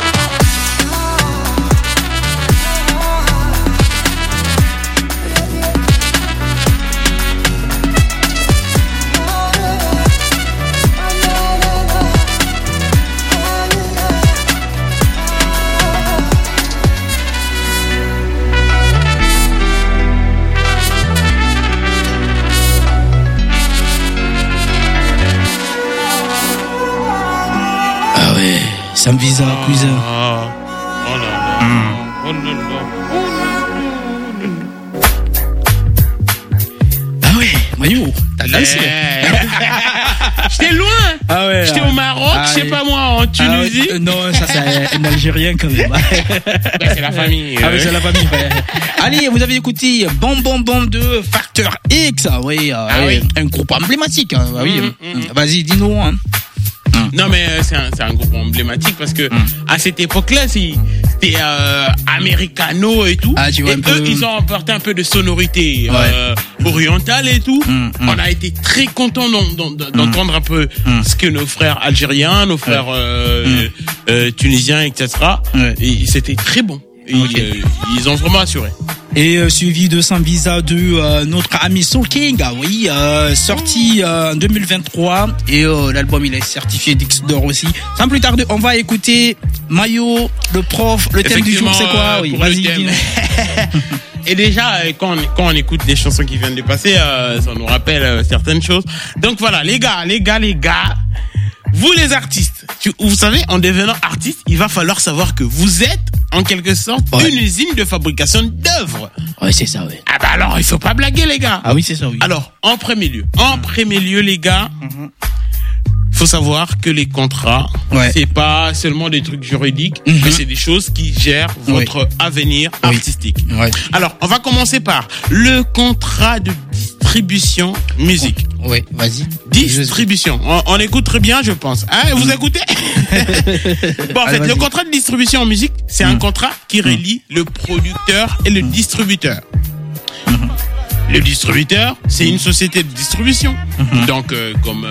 Speaker 7: Sans visa, cousin.
Speaker 9: Oh là là. Oh là là.
Speaker 7: Ah ouais, Mayo, t'as lancé.
Speaker 9: J'étais loin.
Speaker 7: Ah ouais.
Speaker 9: J'étais au Maroc, je sais pas moi, en Tunisie.
Speaker 7: Non, ça c'est un Algérien quand même.
Speaker 9: C'est la famille.
Speaker 7: Ah oui, c'est la famille. Ouais. Allez, vous avez écouté Bom Bom Bom de Facteur X. Oui, oui. Un groupe emblématique. Hein. Oui. Vas-y, dis-nous. Hein.
Speaker 9: Non mais c'est un groupe emblématique parce que à cette époque-là c'était americano et tout.
Speaker 7: Ah, tu vois,
Speaker 9: et eux ils ont apporté un peu de sonorité orientale et tout. On a été très contents d'entendre un peu ce que nos frères algériens, nos frères tunisiens, etc. Et c'était très bon. Et, ils ont vraiment assuré.
Speaker 7: Et suivi de Sans Visa de notre ami Soul King, sorti en 2023, et l'album il est certifié Disque d'or aussi. Sans plus tarder, on va écouter Mayo, le prof. Le thème du jour c'est quoi? Oui, vas-y, dis-nous.
Speaker 9: Et déjà, quand on écoute des chansons qui viennent de passer, ça nous rappelle certaines choses. Donc voilà, les gars, vous les artistes, vous savez, en devenant artiste, il va falloir savoir que vous êtes en quelque sorte une usine de fabrication d'œuvres.
Speaker 7: Ouais, c'est ça, ouais.
Speaker 9: Ah bah alors, il faut pas blaguer, les gars.
Speaker 7: Ah oui, c'est ça, oui.
Speaker 9: Alors, en premier lieu, les gars, faut savoir que les contrats, c'est pas seulement des trucs juridiques, mais c'est des choses qui gèrent votre avenir artistique. Alors, on va commencer par le contrat de distribution musique.
Speaker 7: Oui, vas-y.
Speaker 9: Distribution. On écoute très bien, je pense. Hein, vous écoutez? Bon, en fait, le contrat de distribution en musique, c'est un contrat qui relie le producteur et le distributeur. Le distributeur, c'est une société de distribution. Donc, comme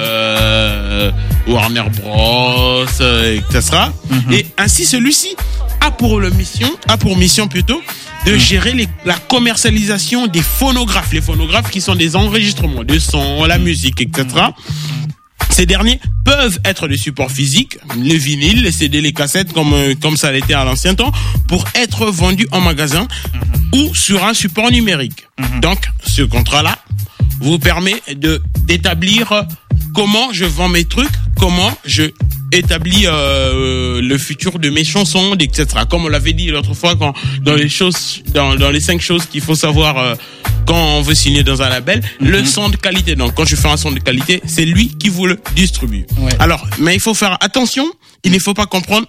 Speaker 9: Warner Bros, etc. Et ainsi, celui-ci a pour mission de gérer la commercialisation des phonographes. Les phonographes qui sont des enregistrements de son, la musique, etc. Ces derniers peuvent être des supports physiques, les vinyles, les CD, les cassettes, comme ça l'était à l'ancien temps, pour être vendus en magasin ou sur un support numérique. Donc, ce contrat-là vous permet d'établir comment je vends mes trucs, comment je établis le futur de mes chansons, etc. Comme on l'avait dit l'autre fois, dans les 5 choses qu'il faut savoir quand on veut signer dans un label, le son de qualité. Donc, quand je fais un son de qualité, c'est lui qui vous le distribue. Ouais. Alors, mais il faut faire attention. Il ne faut pas confondre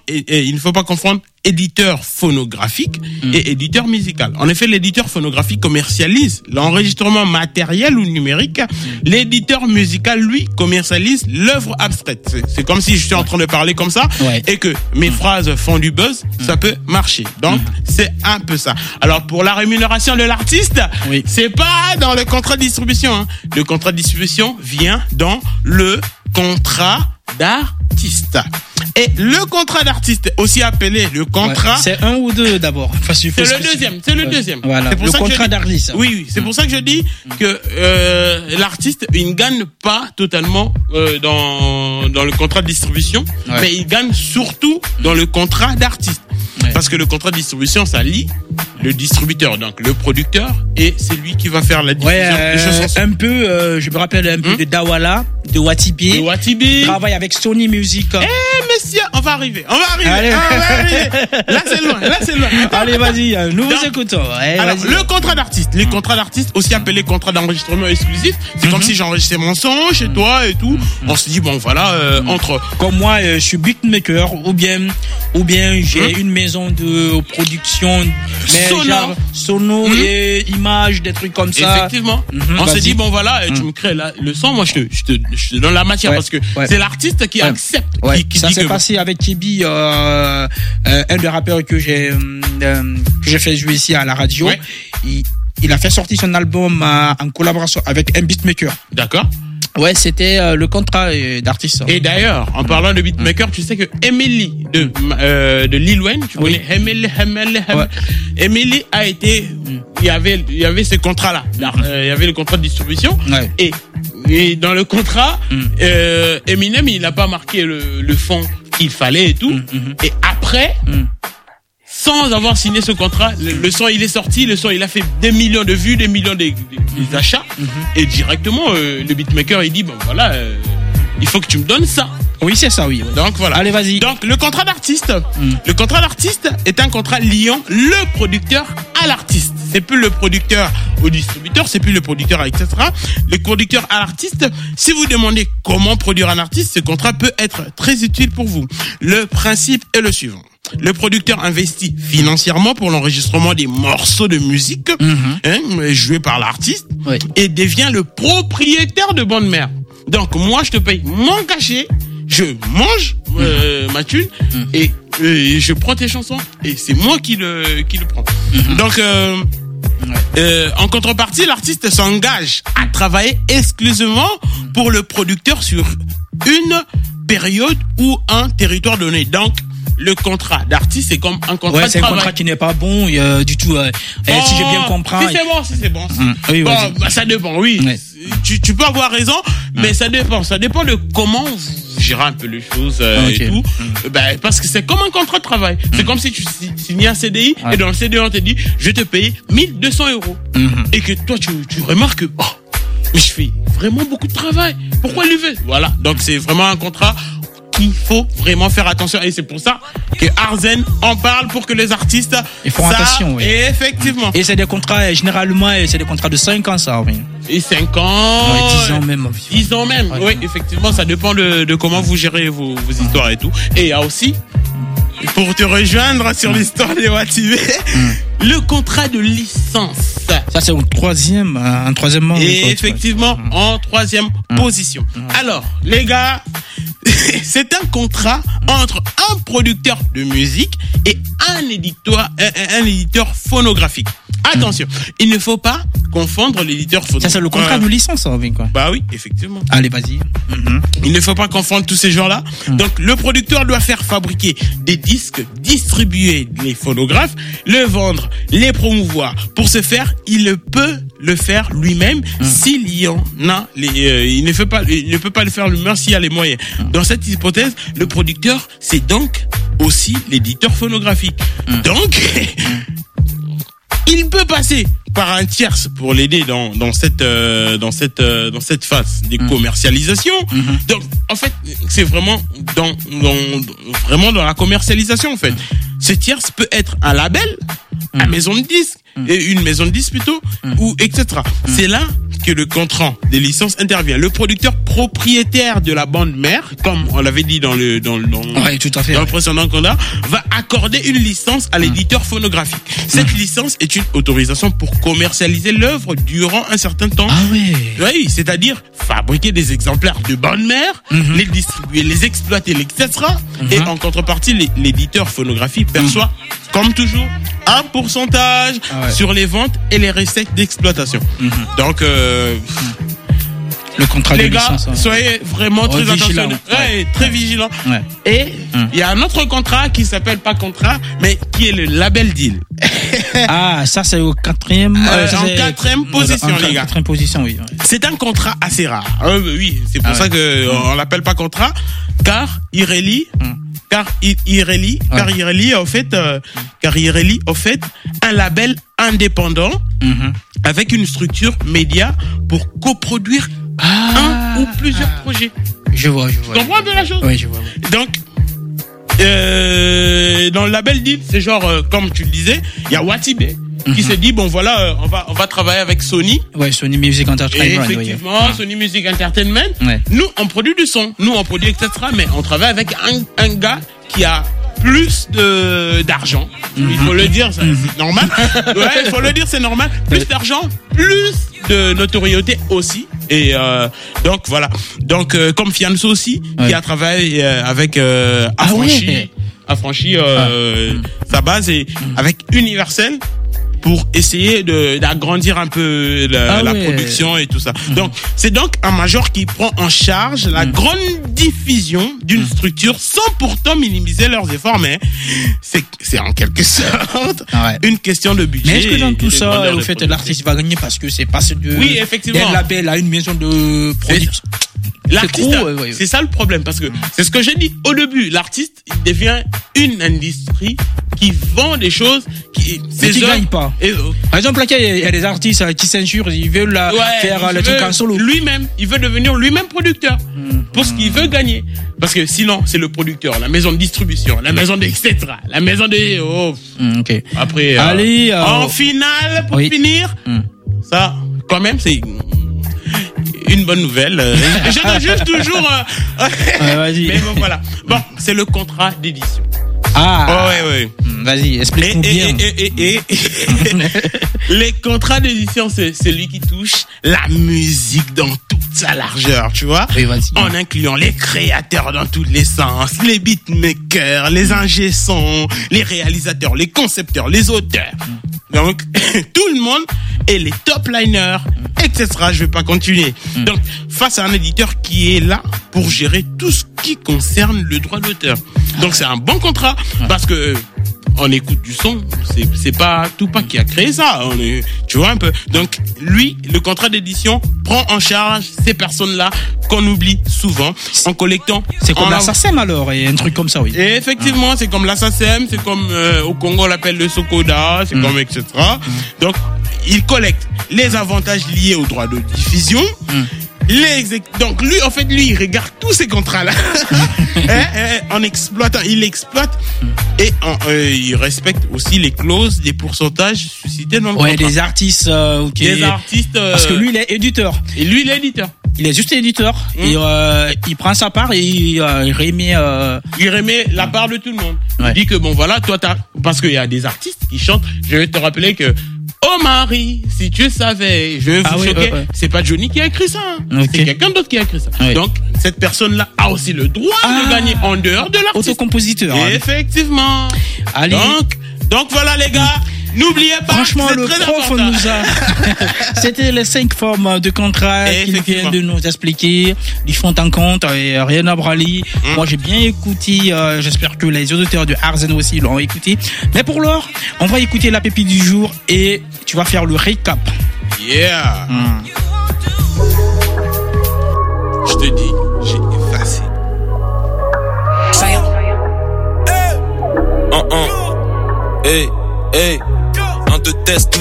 Speaker 9: éditeur phonographique et éditeur musical. En effet, l'éditeur phonographique commercialise l'enregistrement matériel ou numérique. L'éditeur musical, lui, commercialise l'œuvre abstraite. C'est comme si je suis en train de parler comme ça et que mes phrases font du buzz, ça peut marcher. Donc, c'est un peu ça. Alors, pour la rémunération de l'artiste, c'est pas dans le contrat de distribution. Hein. Le contrat de distribution vient dans le contrat d'artiste. Et le contrat d'artiste, aussi appelé le contrat...
Speaker 7: C'est un ou deux d'abord. Enfin,
Speaker 9: c'est le deuxième.
Speaker 7: Voilà,
Speaker 9: c'est pour
Speaker 7: le
Speaker 9: ça
Speaker 7: contrat d'artiste.
Speaker 9: Oui, c'est pour ça que je dis que l'artiste, il ne gagne pas totalement dans le contrat de distribution, mais il gagne surtout dans le contrat d'artiste. Parce que le contrat de distribution, ça lie le distributeur, donc le producteur, et c'est lui qui va faire la diffusion des chansons.
Speaker 7: Un peu, je me rappelle un peu de Dawala, de Watibi. Travaille avec Sony Music.
Speaker 9: Messieurs, on va arriver.
Speaker 7: Allez.
Speaker 9: Là, c'est loin.
Speaker 7: Allez, vas-y, nous vous écoutons.
Speaker 9: Alors, le contrat d'artiste. Les contrats d'artiste, aussi appelés contrats d'enregistrement exclusif, c'est comme si j'enregistrais mon son chez toi et tout. On se dit, bon, voilà, entre...
Speaker 7: Comme moi, je suis beatmaker, ou bien j'ai une maison de production, mais genre sonore et images, des trucs comme ça.
Speaker 9: Effectivement. On se dit, bon, voilà, tu me crées le son, moi, je te donne la matière parce que c'est l'artiste qui accepte, qui
Speaker 7: ça
Speaker 9: dit
Speaker 7: s'est passé avec Kibi, un des rappeurs que j'ai fait jouer ici à la radio. Il a fait sortir son album en collaboration avec un beatmaker.
Speaker 9: D'accord.
Speaker 7: Ouais, c'était le contrat d'artiste.
Speaker 9: Et d'ailleurs, en parlant de beatmaker, tu sais que Emily de Lil Wayne, tu connais Emily. Emily a été, il y avait ce contrat-là. Il y avait le contrat de distribution. Et dans le contrat, Eminem, il n'a pas marqué le fond qu'il fallait et tout. Et après, sans avoir signé ce contrat, le son il est sorti, le son il a fait des millions de vues, des millions d'achats, et directement le beatmaker il dit bon voilà, il faut que tu me donnes ça.
Speaker 7: Oui, c'est ça, oui.
Speaker 9: Donc voilà.
Speaker 7: Allez, vas-y.
Speaker 9: Donc le contrat d'artiste, le contrat d'artiste est un contrat liant le producteur à l'artiste. C'est plus le producteur au distributeur, c'est plus le producteur, etc. Le producteur à l'artiste. Si vous demandez comment produire un artiste, ce contrat peut être très utile pour vous. Le principe est le suivant. Le producteur investit financièrement pour l'enregistrement des morceaux de musique joués par l'artiste et devient le propriétaire de bande mère. Donc moi, je te paye mon cachet, je mange ma thune et je prends tes chansons et c'est moi qui le prends. Donc en contrepartie, l'artiste s'engage à travailler exclusivement pour le producteur sur une période ou un territoire donné. Donc le contrat d'artiste, c'est comme un contrat de travail.
Speaker 7: C'est un contrat qui n'est pas bon du tout. Si j'ai bien compris.
Speaker 9: Si c'est bon. Oui, bon, ça dépend, oui. Tu peux avoir raison, mais ça dépend. Ça dépend de comment vous gérez un peu les choses et tout. Parce que c'est comme un contrat de travail. C'est comme si tu signais un CDI et dans le CDI, on te dit, je vais te payer 1200 €. Et que toi, tu remarques que, mais je fais vraiment beaucoup de travail. Pourquoi il le fait? Voilà. Donc, c'est vraiment un contrat qu'il faut vraiment faire attention. Et c'est pour ça que Arzen en parle pour que les artistes
Speaker 7: font attention. Oui.
Speaker 9: Et effectivement.
Speaker 7: Et c'est des contrats, généralement, c'est des contrats de 5 ans, ça. Oui.
Speaker 9: Et 5 ans.
Speaker 7: 10 ans même.
Speaker 9: 10 ans même. Oui, effectivement, ça dépend de comment vous gérez vos histoires et tout. Et il y a aussi, pour te rejoindre sur l'histoire des Watibi, le contrat de licence.
Speaker 7: Ça, c'est un troisième membre.
Speaker 9: Et effectivement, en troisième position. Alors, les gars, c'est un contrat entre un producteur de musique et un éditeur phonographique. Attention, il ne faut pas confondre l'éditeur phonographique.
Speaker 7: Ça, c'est le contrat de licence, quoi.
Speaker 9: Bah oui, effectivement.
Speaker 7: Allez, vas-y.
Speaker 9: Il ne faut pas confondre tous ces gens-là. Donc, le producteur doit faire fabriquer des disques, distribuer les phonographes, le vendre, les promouvoir. Pour ce faire, il peut le faire lui-même s'il y en a il ne peut pas le faire lui-même s'il y a les moyens. Dans cette hypothèse, le producteur, c'est donc aussi l'éditeur phonographique. Donc, il peut passer par un tierce pour l'aider dans cette phase de commercialisation. Donc, en fait, c'est vraiment dans la commercialisation, en fait. Ce tierce peut être un label, une maison de disques, ou etc. C'est là que le contrat des licences intervient. Le producteur propriétaire de la bande mère, comme on l'avait dit dans le précédent contrat, va accorder une licence à l'éditeur phonographique. Cette licence est une autorisation pour commercialiser l'œuvre durant un certain temps. Oui, c'est-à-dire fabriquer des exemplaires de bande mère, les distribuer, les exploiter, etc. Et en contrepartie, l'éditeur phonographique perçoit, comme toujours, un pourcentage sur les ventes et les recettes d'exploitation. Donc,
Speaker 7: le contrat
Speaker 9: les
Speaker 7: de
Speaker 9: gars,
Speaker 7: licence,
Speaker 9: soyez vraiment très
Speaker 7: vigilants.
Speaker 9: attentionnés, très vigilants. Et il y a un autre contrat qui s'appelle pas contrat, mais qui est le label deal.
Speaker 7: Ça c'est au quatrième.
Speaker 9: En quatrième position, les gars.
Speaker 7: Quatrième position, oui.
Speaker 9: C'est un contrat assez rare. Oui, c'est pour ça que on l'appelle pas contrat, car il relie. Car il relie au fait un label indépendant avec une structure média pour coproduire un ou plusieurs projets.
Speaker 7: Je vois.
Speaker 9: Tu comprends un peu la chose?
Speaker 7: Oui, je vois.
Speaker 9: Donc, dans le label deal, c'est genre, comme tu le disais, il y a Watibé qui s'est dit, bon voilà, on va travailler avec Sony.
Speaker 7: Ouais, Sony Music Entertainment.
Speaker 9: Et effectivement, Sony Music Entertainment. Nous, on produit du son, nous, on produit, etc. Mais on travaille avec un gars qui a plus d'argent. Il faut le dire, c'est normal. Ouais, il faut le dire, c'est normal. Plus d'argent, plus de notoriété aussi. Et donc voilà. Donc comme Fianso aussi, qui a travaillé avec Affranchi sa base et avec Universel pour essayer d'agrandir un peu la production et tout ça. Donc, c'est donc un major qui prend en charge la grande diffusion d'une structure sans pourtant minimiser leurs efforts, mais c'est en quelque sorte une question de budget.
Speaker 7: Mais est-ce que dans tout ça, au fait, l'artiste va gagner parce que c'est passé d'un label à une maison de production?
Speaker 9: L'artiste, c'est ça le problème, parce que c'est ce que j'ai dit au début. L'artiste, il devient une industrie qui vend des choses qui
Speaker 7: gagne pas. Par exemple, là, il y a des artistes qui censurent, ils veulent faire le truc en solo.
Speaker 9: Lui-même, il veut devenir lui-même producteur pour ce qu'il veut gagner. Parce que sinon, c'est le producteur, la maison de distribution, la maison etc. La maison de... Après,
Speaker 7: allez,
Speaker 9: en finale, pour finir, ça, quand même, c'est... une bonne nouvelle. Je te juge toujours.
Speaker 7: Vas-y.
Speaker 9: Mais bon, voilà. Bon, c'est le contrat d'édition.
Speaker 7: Ouais. Vas-y, explique-nous bien.
Speaker 9: Les contrats d'édition, c'est celui qui touche la musique dans toute sa largeur, tu vois.
Speaker 7: Oui, vas-y.
Speaker 9: En incluant les créateurs dans tous les sens, les beatmakers, les ingé-sons, les réalisateurs, les concepteurs, les auteurs. Donc, tout le monde et les top liners, etc. Je vais pas continuer. Donc, face à un éditeur qui est là pour gérer tout ce qui concerne le droit d'auteur. Donc, c'est un bon contrat parce que on écoute du son, c'est pas Tupac qui a créé ça, tu vois un peu. Donc lui, le contrat d'édition prend en charge ces personnes-là qu'on oublie souvent en collectant.
Speaker 7: C'est comme la SACEM alors, et un truc comme ça, oui.
Speaker 9: Et effectivement, c'est comme la SACEM, c'est comme au Congo on l'appelle le Sokoda, c'est comme etc. Donc il collecte les avantages liés au droit de diffusion. Donc lui, en fait, il regarde tous ces contrats-là en exploitant, il exploite et il respecte aussi les clauses des pourcentages suscités dans le contrat.
Speaker 7: Des artistes,
Speaker 9: des artistes.
Speaker 7: Parce que lui, il est éditeur.
Speaker 9: Et lui, il est éditeur.
Speaker 7: Il est juste éditeur. Et il prend sa part et il remet.
Speaker 9: Il remet la part de tout le monde. Il dit que bon voilà, toi parce qu'il y a des artistes qui chantent. Je vais te rappeler que oh Marie, si tu savais, je vais vous choquer. C'est pas Johnny qui a écrit ça. C'est quelqu'un d'autre qui a écrit ça. Donc, cette personne-là a aussi le droit de gagner en dehors de l'artiste.
Speaker 7: Autocompositeur.
Speaker 9: Effectivement.
Speaker 7: Allez.
Speaker 9: Donc voilà les gars. N'oubliez pas.
Speaker 7: Franchement, le prof nous a. C'était les 5 formes de contrat qu'il vient de nous expliquer. Ils font en compte et rien à brali. Moi, j'ai bien écouté. J'espère que les auditeurs de Arzen aussi l'ont écouté. Mais pour l'heure, on va écouter la pépite du jour et tu vas faire le récap.
Speaker 9: Yeah. Je te dis, j'ai effacé.
Speaker 16: Hey, un de test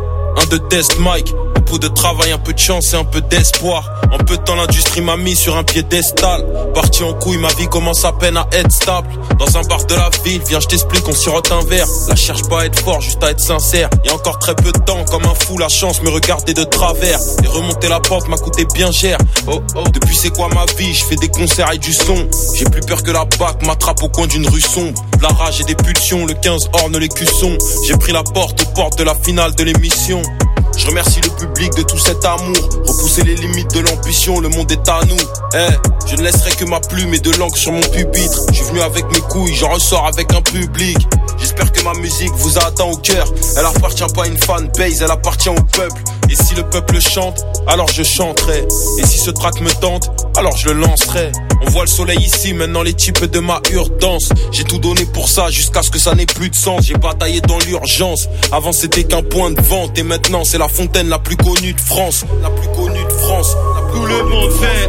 Speaker 16: Mike. Beaucoup de travail, un peu de chance et un peu d'espoir. En peu de temps, l'industrie m'a mis sur un piédestal. Parti en couille, ma vie commence à peine à être stable. Dans un bar de la ville, viens je t'explique, on sirote un verre. Là cherche pas à être fort, juste à être sincère. Y'a encore très peu de temps, comme un fou, la chance me regardait de travers. Et remonter la pente m'a coûté bien cher. Depuis c'est quoi ma vie, je fais des concerts et du son. J'ai plus peur que la BAC m'attrape au coin d'une rue sombre. De la rage et des pulsions, le 15 orne les cuissons. J'ai pris la porte aux portes de la finale de l'émission. Je remercie le public de tout cet amour. Repousser les limites de l'ambition, le monde est à nous. Je ne laisserai que ma plume et de l'encre sur mon pupitre. Je suis venu avec mes couilles, j'en ressors avec un public. J'espère que ma musique vous a atteint au cœur. Elle appartient pas à une fanbase, elle appartient au peuple. Et si le peuple chante, alors je chanterai. Et si ce track me tente, alors je le lancerai. On voit le soleil ici, maintenant les types de ma dansent. J'ai tout donné pour ça, jusqu'à ce que ça n'ait plus de sens. J'ai bataillé dans l'urgence. Avant c'était qu'un point de vente. Et maintenant c'est la fontaine la plus connue de France. La plus connue de France.
Speaker 5: Tout le monde fait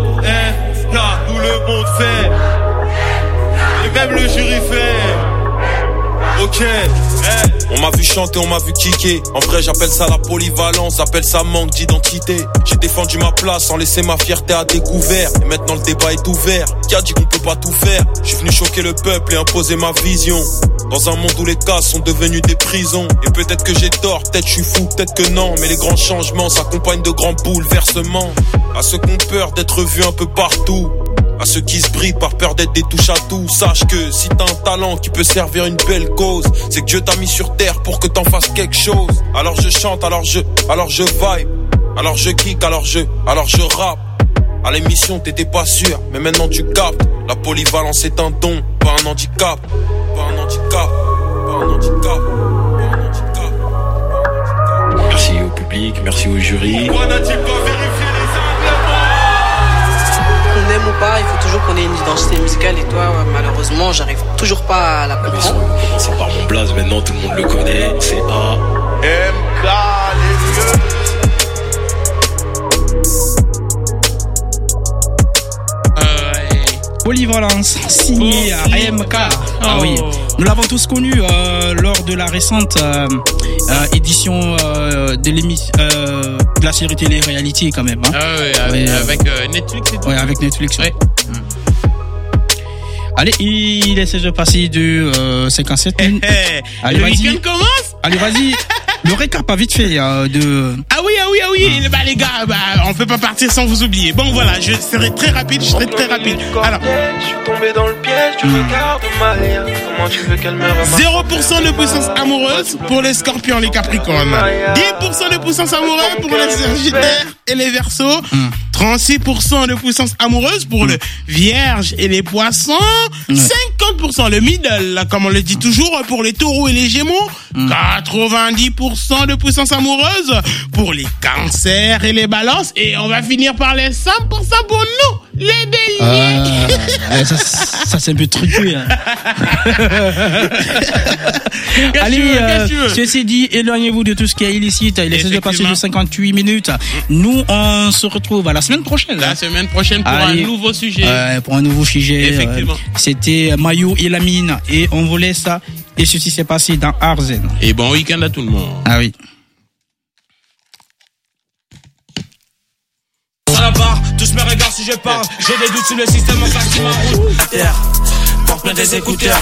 Speaker 5: tout le monde fait. Et même le jury fait. Ok,
Speaker 16: On m'a vu chanter, on m'a vu kicker. En vrai j'appelle ça la polyvalence, j'appelle ça manque d'identité. J'ai défendu ma place sans laisser ma fierté à découvert. Et maintenant le débat est ouvert. Qui a dit qu'on peut pas tout faire? Je suis venu choquer le peuple et imposer ma vision. Dans un monde où les cases sont devenues des prisons. Et peut-être que j'ai tort, peut-être je suis fou, peut-être que non. Mais les grands changements s'accompagnent de grands bouleversements. À ceux qui ont peur d'être vus un peu partout, à ceux qui se brident par peur d'être des touches à tout, sache que si t'as un talent qui peut servir une belle cause, c'est que Dieu t'a mis sur terre pour que t'en fasses quelque chose. Alors je chante, alors je vibe, alors je kick, alors je rappe. À l'émission t'étais pas sûr, mais maintenant tu captes. La polyvalence est un don, pas un handicap. Pas un handicap, pas un handicap, pas un handicap.
Speaker 17: Merci au public, merci au jury.
Speaker 5: Pourquoi n'a-t-il pas vérifié les
Speaker 18: On aime ou pas, il faut toujours qu'on ait une identité musicale et toi, malheureusement, j'arrive toujours pas à la comprendre.
Speaker 17: C'est par mon blaze, maintenant tout le monde le connaît, c'est A.
Speaker 5: MK, les vieux.
Speaker 7: Polyvalence, signé à AMK. Ah oui, nous l'avons tous connu lors de la récente édition de l'émission de la série télé Reality quand même. Hein.
Speaker 9: Ah oui, avec Netflix et tout.
Speaker 7: Ouais, avec Netflix. Ouais. Allez, il essaie de passer de 57 minutes. Allez,
Speaker 9: le week-end commence.
Speaker 7: Allez, vas-y. Le récap a vite fait de...
Speaker 9: Ah oui. Bah les gars, on peut pas partir sans vous oublier. Bon voilà, je serai très rapide. Alors,
Speaker 19: je suis tombé dans le piège du regard de Maria. Comment tu veux qu'elle me remarque?
Speaker 9: 0% de puissance amoureuse pour les Scorpions, les Capricornes. 10% de puissance amoureuse pour les Sagittaires et les Verseaux. 36% de puissance amoureuse pour le Vierge et les Poissons. 50% le middle, comme on le dit toujours, pour les Taureaux et les Gémeaux. 90% de puissance amoureuse pour les Cancers et les Balances. Et on va finir par les 100% pour nous, les Béliers.
Speaker 7: Ça c'est un peu truqué. Hein. Allez, ceci dit, éloignez-vous de tout ce qui est illicite. Il essaie de passer de 58 minutes. Nous, on se retrouve à la semaine prochaine.
Speaker 9: La semaine prochaine pour un nouveau sujet.
Speaker 7: Pour un nouveau sujet.
Speaker 9: Effectivement.
Speaker 7: C'était Mayo et Lamine. Et on vous laisse ça. Et ceci s'est passé dans Arzen.
Speaker 9: Et bon week-end à tout le monde.
Speaker 7: Ah oui.
Speaker 20: À la barre, tous mes regards si je parle. J'ai des doutes sur le système en face qui m'enroule. À terre, porte plein des écouteurs.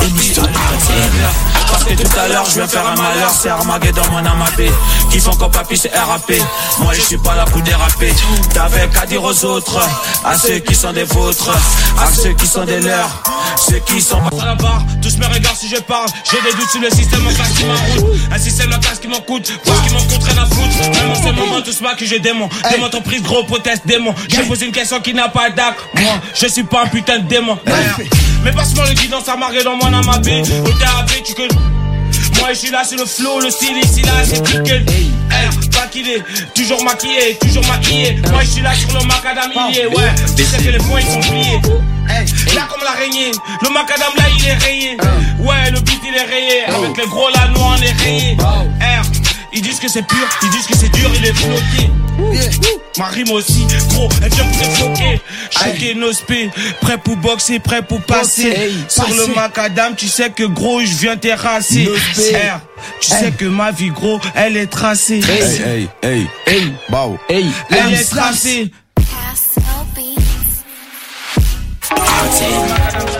Speaker 20: Parce que tout à l'heure je viens faire un malheur. C'est Armageddon mon amapé. Qui font comme papy c'est RAP. Moi je suis pas là pour déraper. T'avais qu'à dire aux autres, à ceux qui sont des vôtres, à ceux qui sont des leurs, ceux qui sont à la barre, tous mes regards si je parle. J'ai des doutes sur le système en face qui m'enroule. Un système la place qui m'en coûte. Parce qu'ils m'en coûte rien à foutre. Même en ce moment tous moi que je démon. Démon ton prise gros proteste démon. Je pose une question qui n'a pas d'acte. Moi je suis pas un putain de démon. Mais passe-moi le guidon, ça marque dans mon amapé. Au thérapie tu que... Moi Moi je suis là sur le flow, le style ici là c'est nickel. Pas qu'il est, toujours maquillé, toujours maquillé. Moi je suis là sur le macadamier, ouais. Tu sais que les points ils sont pliés. Là comme l'araignée, le macadam là il est rayé. Ouais le beat il est rayé, avec les gros là nous on est rayé. Ils disent que c'est pur, ils disent que c'est dur, il est floqué. Ma rime aussi, gros, elle vient pour te floquer. Choqué nos spé, prêt pour boxer, prêt pour passer. Sur le macadam, tu sais que gros, je viens terrasser. Tu sais que ma vie, gros, elle est tracée. Elle est tracée.